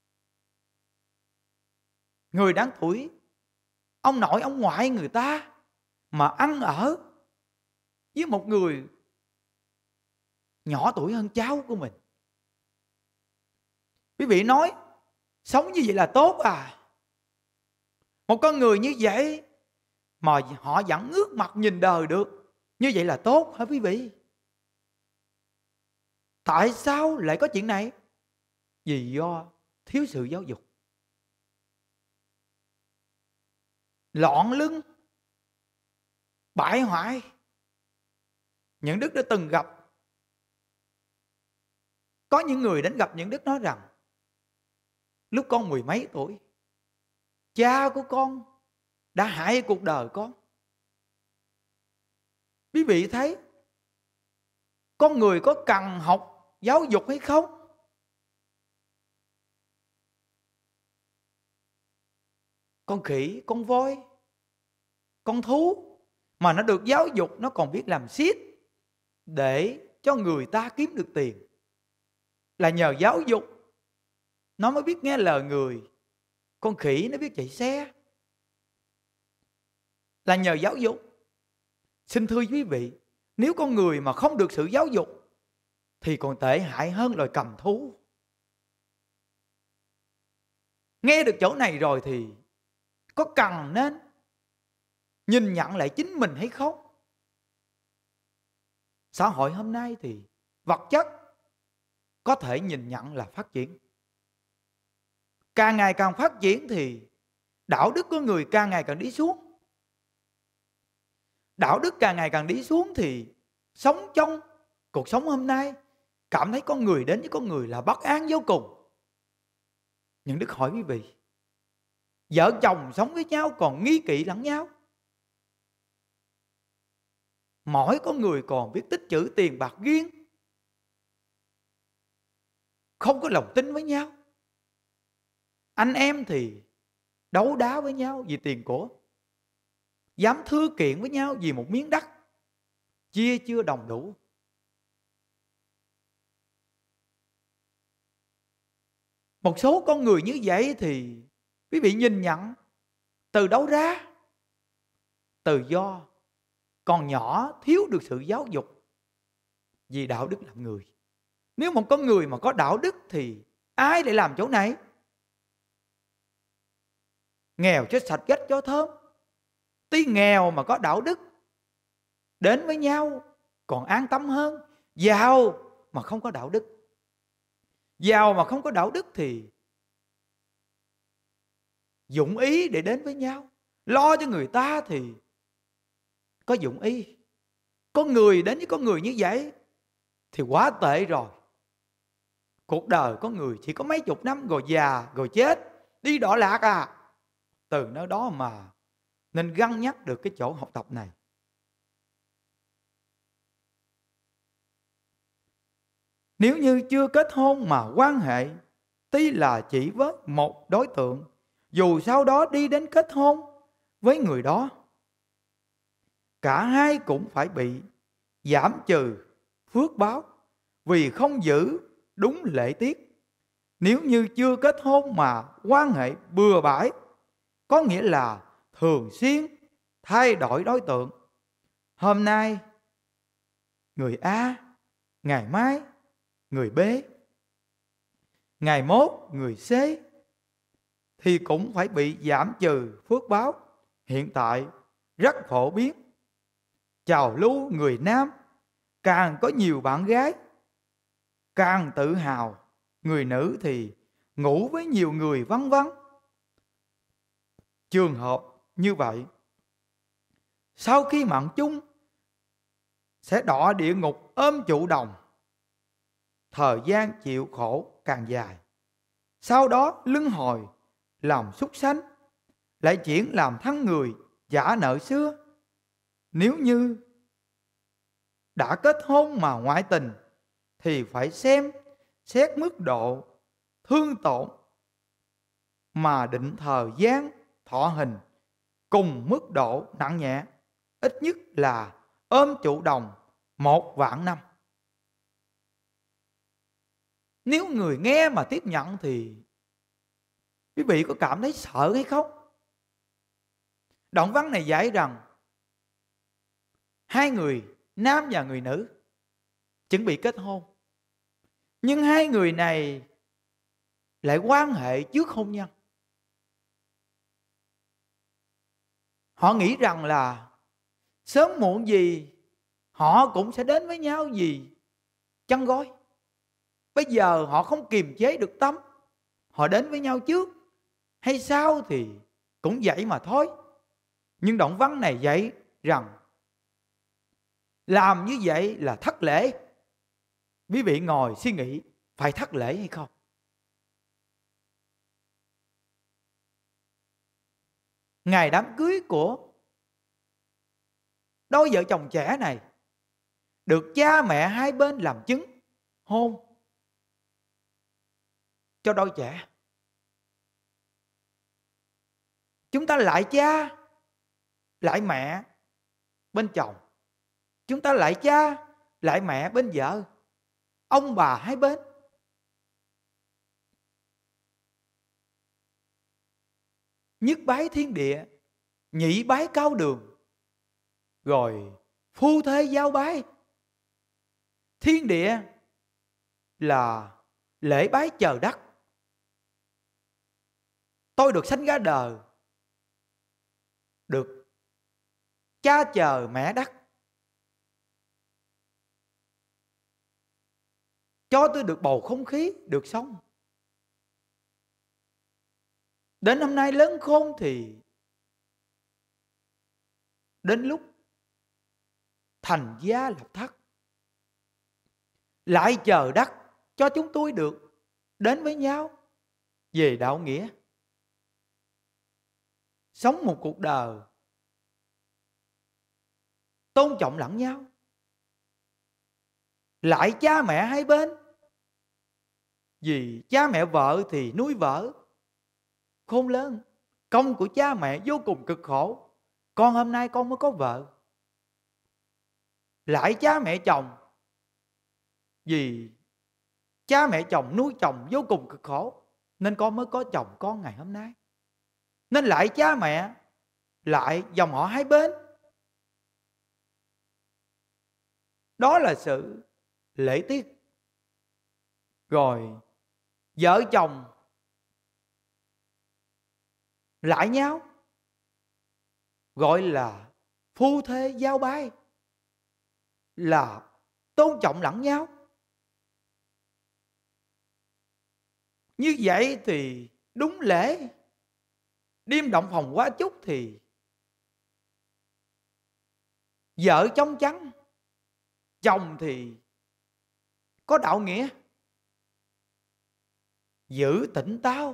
Người đáng tuổi, ông nội ông ngoại người ta mà ăn ở với một người nhỏ tuổi hơn cháu của mình. Quý vị nói sống như vậy là tốt à? Một con người như vậy mà họ vẫn ngước mặt nhìn đời được, như vậy là tốt hả quý vị? Tại sao lại có chuyện này? Vì do thiếu sự giáo dục. Loạn lưng, bại hoại. Những Đức đã từng gặp, có những người đến gặp những Đức nói rằng lúc con mười mấy tuổi, cha của con đã hại cuộc đời con. Quý vị thấy con người có cần học giáo dục hay không? Con khỉ, con voi, con thú mà nó được giáo dục, nó còn biết làm xiết để cho người ta kiếm được tiền. Là nhờ giáo dục nó mới biết nghe lời người. Con khỉ nó biết chạy xe là nhờ giáo dục. Xin thưa quý vị, nếu con người mà không được sự giáo dục thì còn tệ hại hơn loài cầm thú. Nghe được chỗ này rồi thì có cần nên nhìn nhận lại chính mình hay không? Xã hội hôm nay thì vật chất có thể nhìn nhận là phát triển. Càng ngày càng phát triển thì đạo đức của người càng ngày càng đi xuống. Đạo đức càng ngày càng đi xuống thì sống trong cuộc sống hôm nay cảm thấy con người đến với con người là bất an vô cùng. Những Đức hỏi quý vị, vợ chồng sống với nhau còn nghi kỵ lẫn nhau. Mỗi con người còn biết tích trữ tiền bạc riêng, không có lòng tin với nhau. Anh em thì đấu đá với nhau vì tiền của, dám thưa kiện với nhau vì một miếng đất. chia chưa đồng đủ. Một số con người như vậy thì quý vị nhìn nhận từ đâu ra? Từ do còn nhỏ thiếu được sự giáo dục vì đạo đức làm người. Nếu một con người mà có đạo đức thì ai để làm chỗ này? Nghèo chết sạch gách cho thơm. Tuy nghèo mà có đạo đức, đến với nhau còn an tâm hơn giàu mà không có đạo đức. Giàu mà không có đạo đức thì dụng ý để đến với nhau, lo cho người ta thì có dụng ý. Con người đến với con người như vậy thì quá tệ rồi. Cuộc đời con người chỉ có mấy chục năm rồi già rồi chết, đi đọa lạc à. Từ nơi đó mà nên găng nhắc được cái chỗ học tập này. Nếu như chưa kết hôn mà quan hệ, tuy là chỉ với một đối tượng, dù sau đó đi đến kết hôn với người đó, cả hai cũng phải bị giảm trừ phước báo vì không giữ đúng lễ tiết. Nếu như chưa kết hôn mà quan hệ bừa bãi, có nghĩa là thường xuyên thay đổi đối tượng. Hôm nay người A, ngày mai người B, ngày mốt người C, thì cũng phải bị giảm trừ phước báo. Hiện tại rất phổ biến. Trào lưu người nam càng có nhiều bạn gái càng tự hào, người nữ thì ngủ với nhiều người vân vân. Trường hợp như vậy sau khi mạng chung sẽ đọa địa ngục ôm trụ đồng. Thời gian chịu khổ càng dài, sau đó luân hồi làm súc sanh, lại chuyển làm thân người trả nợ xưa. Nếu như đã kết hôn mà ngoại tình thì phải xem xét mức độ thương tổn mà định thời gian thọ hình cùng mức độ nặng nhẹ, ít nhất là ôm trụ đồng 1 vạn năm. Nếu người nghe mà tiếp nhận thì quý vị có cảm thấy sợ hay không? Đoạn văn này dạy rằng hai người nam và người nữ chuẩn bị kết hôn, nhưng hai người này lại quan hệ trước hôn nhân. Họ nghĩ rằng là sớm muộn gì họ cũng sẽ đến với nhau vì chăn gối. Bây giờ họ không kiềm chế được tâm, họ đến với nhau trước hay sau thì cũng vậy mà thôi. Nhưng đoạn văn này dạy rằng làm như vậy là thất lễ. Quý vị ngồi suy nghĩ phải thất lễ hay không? Ngày đám cưới của đôi vợ chồng trẻ này được cha mẹ hai bên làm chứng hôn cho đôi trẻ. Chúng ta lại cha, lại mẹ bên chồng, chúng ta lại cha, lại mẹ bên vợ, ông bà hai bên. Nhất bái thiên địa, nhị bái cao đường, rồi phu thê giao bái. Thiên địa là lễ bái trời đất. Tôi được sanh ra đời, được cha trời mẹ đất cho tôi được bầu không khí, được sống. Đến hôm nay lớn khôn thì đến lúc thành gia lập thất, lại chờ đất cho chúng tôi được đến với nhau về đạo nghĩa, sống một cuộc đời tôn trọng lẫn nhau. Lại cha mẹ hai bên, vì cha mẹ vợ thì nuôi vợ khôn lớn, công của cha mẹ vô cùng cực khổ. Con hôm nay con mới có vợ. lại cha mẹ chồng, vì cha mẹ chồng nuôi chồng vô cùng cực khổ, nên con mới có chồng con ngày hôm nay. Nên lại cha mẹ, lại dòng họ hai bên. Đó là sự lễ tiết. Rồi vợ chồng lại nhau, gọi là phu thê giao bay, là tôn trọng lẫn nhau. Như vậy thì đúng lễ. Đêm động phòng quá chút thì vợ trong trắng, chồng thì có đạo nghĩa, giữ tỉnh táo,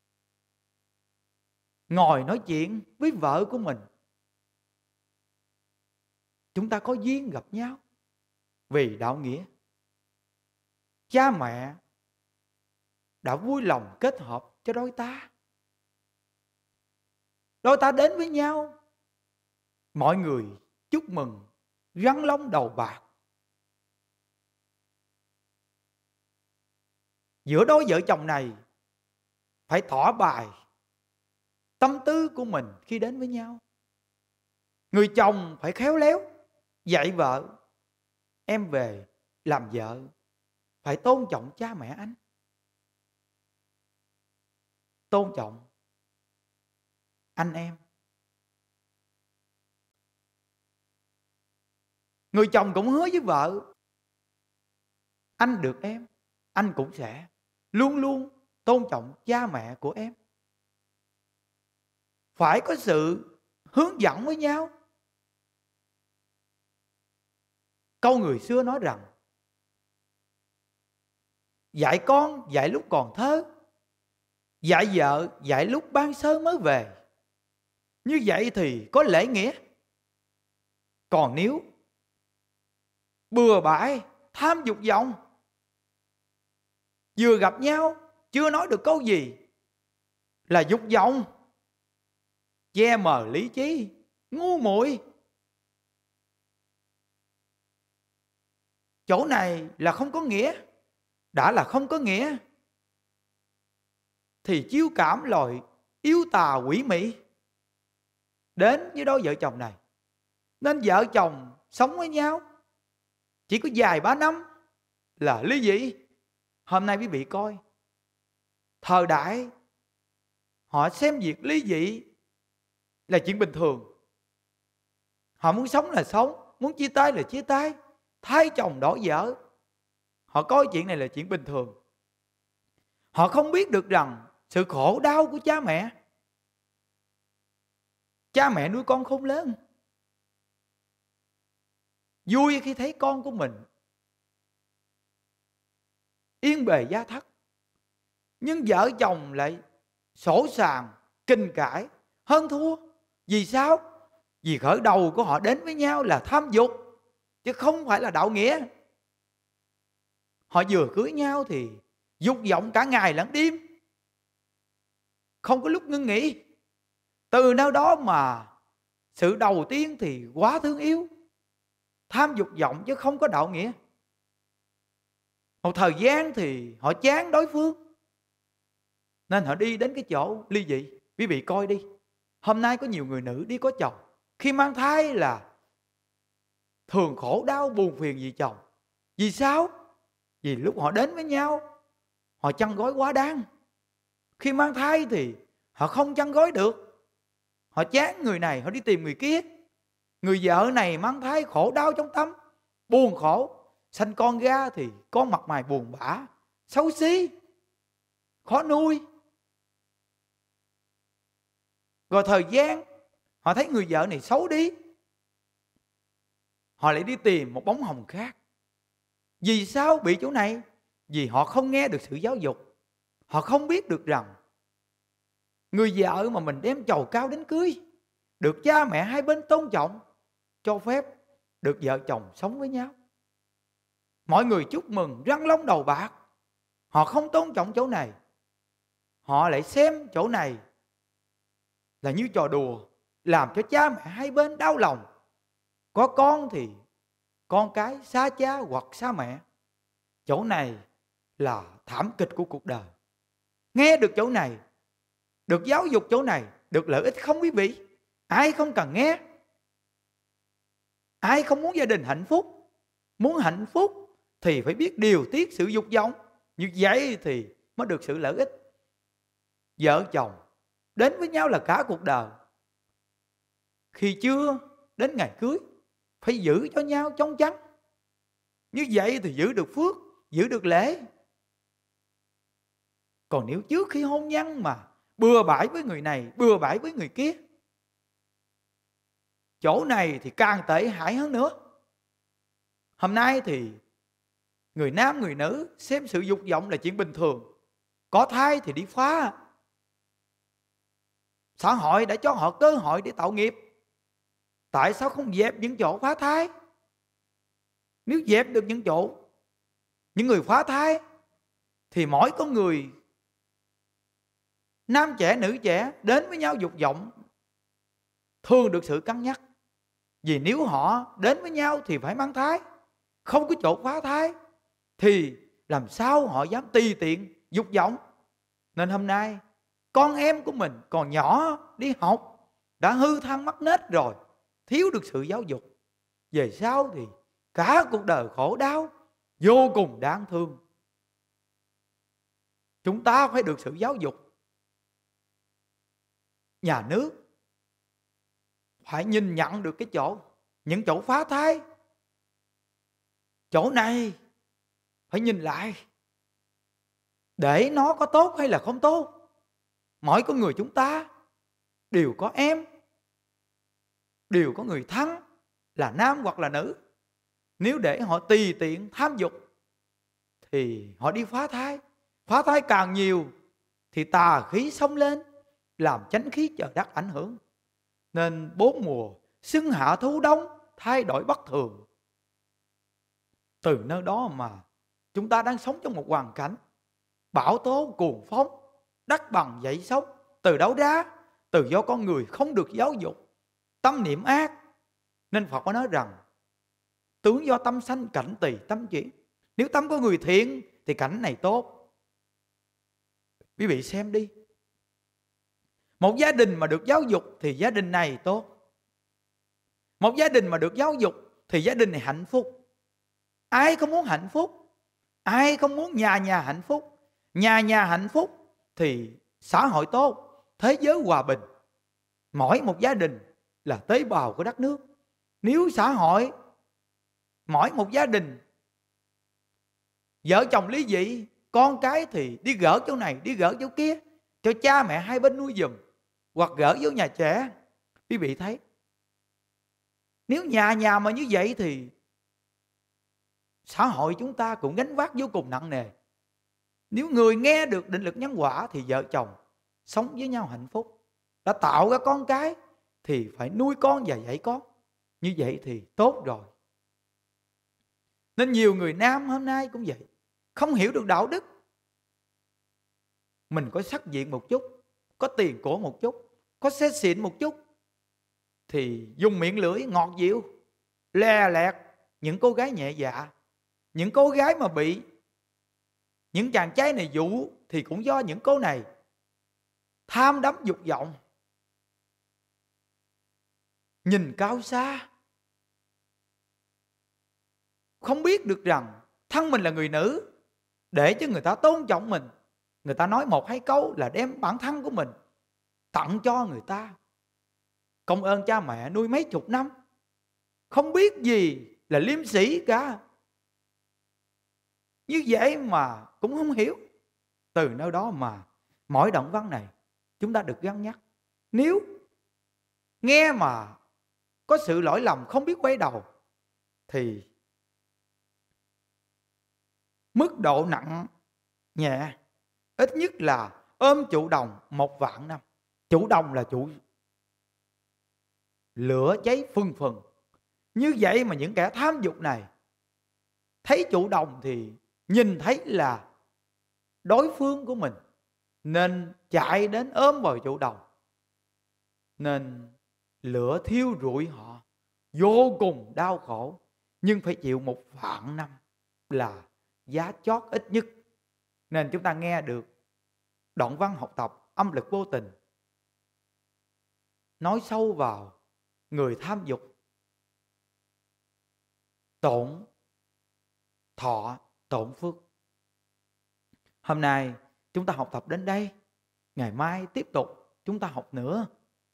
ngồi nói chuyện với vợ của mình. Chúng ta có duyên gặp nhau vì đạo nghĩa. Cha mẹ đã vui lòng kết hợp cho đôi ta. Đôi ta đến với nhau, mọi người chúc mừng, răng long đầu bạc. Giữa đôi vợ chồng này phải tỏ bài tâm tư của mình khi đến với nhau. Người chồng phải khéo léo dạy vợ, em về làm vợ phải tôn trọng cha mẹ anh, tôn trọng anh em. Người chồng cũng hứa với vợ, anh được em, anh cũng sẽ luôn luôn tôn trọng cha mẹ của em. Phải có sự hướng dẫn với nhau. Câu người xưa nói rằng, dạy con dạy lúc còn thơ, dạy vợ dạy lúc ban sơ mới về. Như vậy thì có lễ nghĩa. Còn nếu bừa bãi, tham dục vọng, vừa gặp nhau chưa nói được câu gì là dục vọng, che mờ lý trí, ngu muội. Chỗ này là không có nghĩa. Đã là không có nghĩa thì chiêu cảm loài yêu tà quỷ mị đến với đôi vợ chồng này. Nên vợ chồng sống với nhau chỉ có vài ba năm là ly dị. Hôm nay quý vị coi, thời đại họ xem việc ly dị là chuyện bình thường. Họ muốn sống là sống, muốn chia tay là chia tay, thay chồng đổi vợ. Họ coi chuyện này là chuyện bình thường. Họ không biết được rằng sự khổ đau của cha mẹ. Cha mẹ nuôi con không lớn, vui khi thấy con của mình yên bề gia thất. Nhưng vợ chồng lại sổ sàng, kinh cãi, hơn thua. Vì sao? Vì khởi đầu của họ đến với nhau là tham dục, chứ không phải là đạo nghĩa. Họ vừa cưới nhau thì dục vọng cả ngày lẫn đêm, không có lúc ngưng nghỉ. Từ nơi đó mà sự đầu tiên thì quá thương yêu, tham dục vọng chứ không có đạo nghĩa. Một thời gian thì họ chán đối phương, nên họ đi đến cái chỗ ly dị. Quý vị coi đi, hôm nay có nhiều người nữ đi có chồng, khi mang thai là thường khổ đau buồn phiền vì chồng. Vì sao? Vì lúc họ đến với nhau, họ chăn gối quá đáng. Khi mang thai thì họ không chăn gối được, họ chán người này, họ đi tìm người kia. Người vợ này mang thai khổ đau trong tâm, buồn khổ, sanh con ra thì con mặt mày buồn bã, xấu xí, khó nuôi. Rồi thời gian họ thấy người vợ này xấu đi, họ lại đi tìm một bóng hồng khác. Vì sao bị chỗ này? Vì họ không nghe được sự giáo dục. Họ không biết được rằng người vợ mà mình đem chầu cao đến cưới được cha mẹ hai bên tôn trọng, cho phép được vợ chồng sống với nhau. Mọi người chúc mừng răng long đầu bạc. Họ không tôn trọng chỗ này, họ lại xem chỗ này là như trò đùa, làm cho cha mẹ hai bên đau lòng. Có con thì con cái xa cha hoặc xa mẹ. Chỗ này là thảm kịch của cuộc đời. Nghe được chỗ này, được giáo dục chỗ này, được lợi ích không quý vị? Ai không cần nghe? Ai không muốn gia đình hạnh phúc? Muốn hạnh phúc thì phải biết điều tiết sự dục vọng. Như vậy thì mới được sự lợi ích. Vợ chồng đến với nhau là cả cuộc đời. Khi chưa đến ngày cưới, phải giữ cho nhau trong trắng. Như vậy thì giữ được phước, giữ được lễ. Còn nếu trước khi hôn nhân mà bừa bãi với người này, bừa bãi với người kia, chỗ này thì càng tệ hại hơn nữa. Hôm nay thì người nam người nữ xem sự dục vọng là chuyện bình thường. Có thai thì đi phá. Xã hội đã cho họ cơ hội để tạo nghiệp. Tại sao không dẹp những chỗ phá thai? Nếu dẹp được những chỗ, những người phá thai, thì mỗi con người, nam trẻ nữ trẻ, đến với nhau dục vọng thường được sự cân nhắc. Vì nếu họ đến với nhau thì phải mang thai, không có chỗ phá thai thì làm sao họ dám tùy tiện dục vọng. Nên hôm nay con em của mình còn nhỏ đi học đã hư than mắc nết rồi, thiếu được sự giáo dục, về sau thì cả cuộc đời khổ đau, vô cùng đáng thương. Chúng ta phải được sự giáo dục. Nhà nước phải nhìn nhận được cái chỗ, những chỗ phá thai. Chỗ này phải nhìn lại để nó có tốt hay là không tốt. Mỗi con người chúng ta đều có em, đều có người thân là nam hoặc là nữ. Nếu để họ tùy tiện tham dục thì họ đi phá thai. Phá thai càng nhiều thì tà khí xông lên, làm chánh khí trời đất ảnh hưởng. Nên bốn mùa xuân hạ thu đông thay đổi bất thường. Từ nơi đó mà chúng ta đang sống trong một hoàn cảnh bão tố cuồng phong, đất bằng dậy sóng. Từ đâu ra? Từ do con người không được giáo dục, tâm niệm ác. Nên Phật có nói rằng tướng do tâm sanh cảnh tùy tâm chuyển. Nếu tâm của người thiện thì cảnh này tốt. Quý vị xem đi, một gia đình mà được giáo dục thì gia đình này tốt. Một gia đình mà được giáo dục thì gia đình này hạnh phúc. Ai không muốn hạnh phúc? Ai không muốn nhà nhà hạnh phúc? Nhà nhà hạnh phúc thì xã hội tốt, thế giới hòa bình. Mỗi một gia đình là tế bào của đất nước. Nếu xã hội, mỗi một gia đình, vợ chồng ly dị, con cái thì đi gỡ chỗ này, đi gỡ chỗ kia, cho cha mẹ hai bên nuôi giùm, hoặc gỡ vô nhà trẻ. Quý vị thấy, nếu nhà nhà mà như vậy thì xã hội chúng ta cũng gánh vác vô cùng nặng nề. Nếu người nghe được định lực nhân quả thì vợ chồng sống với nhau hạnh phúc. Đã tạo ra con cái thì phải nuôi con và dạy con. Như vậy thì tốt rồi. Nên nhiều người nam hôm nay cũng vậy, không hiểu được đạo đức. Mình có sắc diện một chút, có tiền của một chút, có xe xịn một chút, thì dùng miệng lưỡi ngọt dịu lè lẹt những cô gái nhẹ dạ. Những cô gái mà bị những chàng trai này dụ thì cũng do những cô này tham đắm dục vọng, nhìn cao xa, không biết được rằng thân mình là người nữ, để cho người ta tôn trọng mình. Người ta nói một hai câu là đem bản thân của mình tặng cho người ta. Công ơn cha mẹ nuôi mấy chục năm, không biết gì là liêm sĩ cả. Như vậy mà cũng không hiểu. Từ nơi đó mà mỗi đoạn văn này chúng ta được gắn nhắc. Nếu nghe mà có sự lỗi lầm không biết quay đầu thì mức độ nặng nhẹ ít nhất là ôm trụ đồng 1.000.000 năm. Trụ đồng là trụ lửa cháy phừng phừng. Như vậy mà những kẻ tham dục này thấy trụ đồng thì nhìn thấy là đối phương của mình, nên chạy đến ôm vào trụ đồng, nên lửa thiêu rụi họ vô cùng đau khổ. nhưng phải chịu 1.000.000 năm là giá chót ít nhất. Nên chúng ta nghe được đoạn văn học tập Âm lực vô tình nói sâu vào người tham dục, tổn thọ tổn phước. Hôm nay chúng ta học tập đến đây, ngày mai tiếp tục chúng ta học nữa.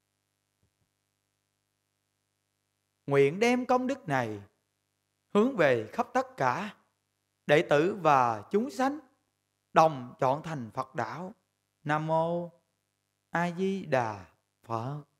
Nguyện đem công đức này hướng về khắp tất cả đệ tử và chúng sanh, đồng chọn thành Phật đạo. Nam mô A Di Đà Phật.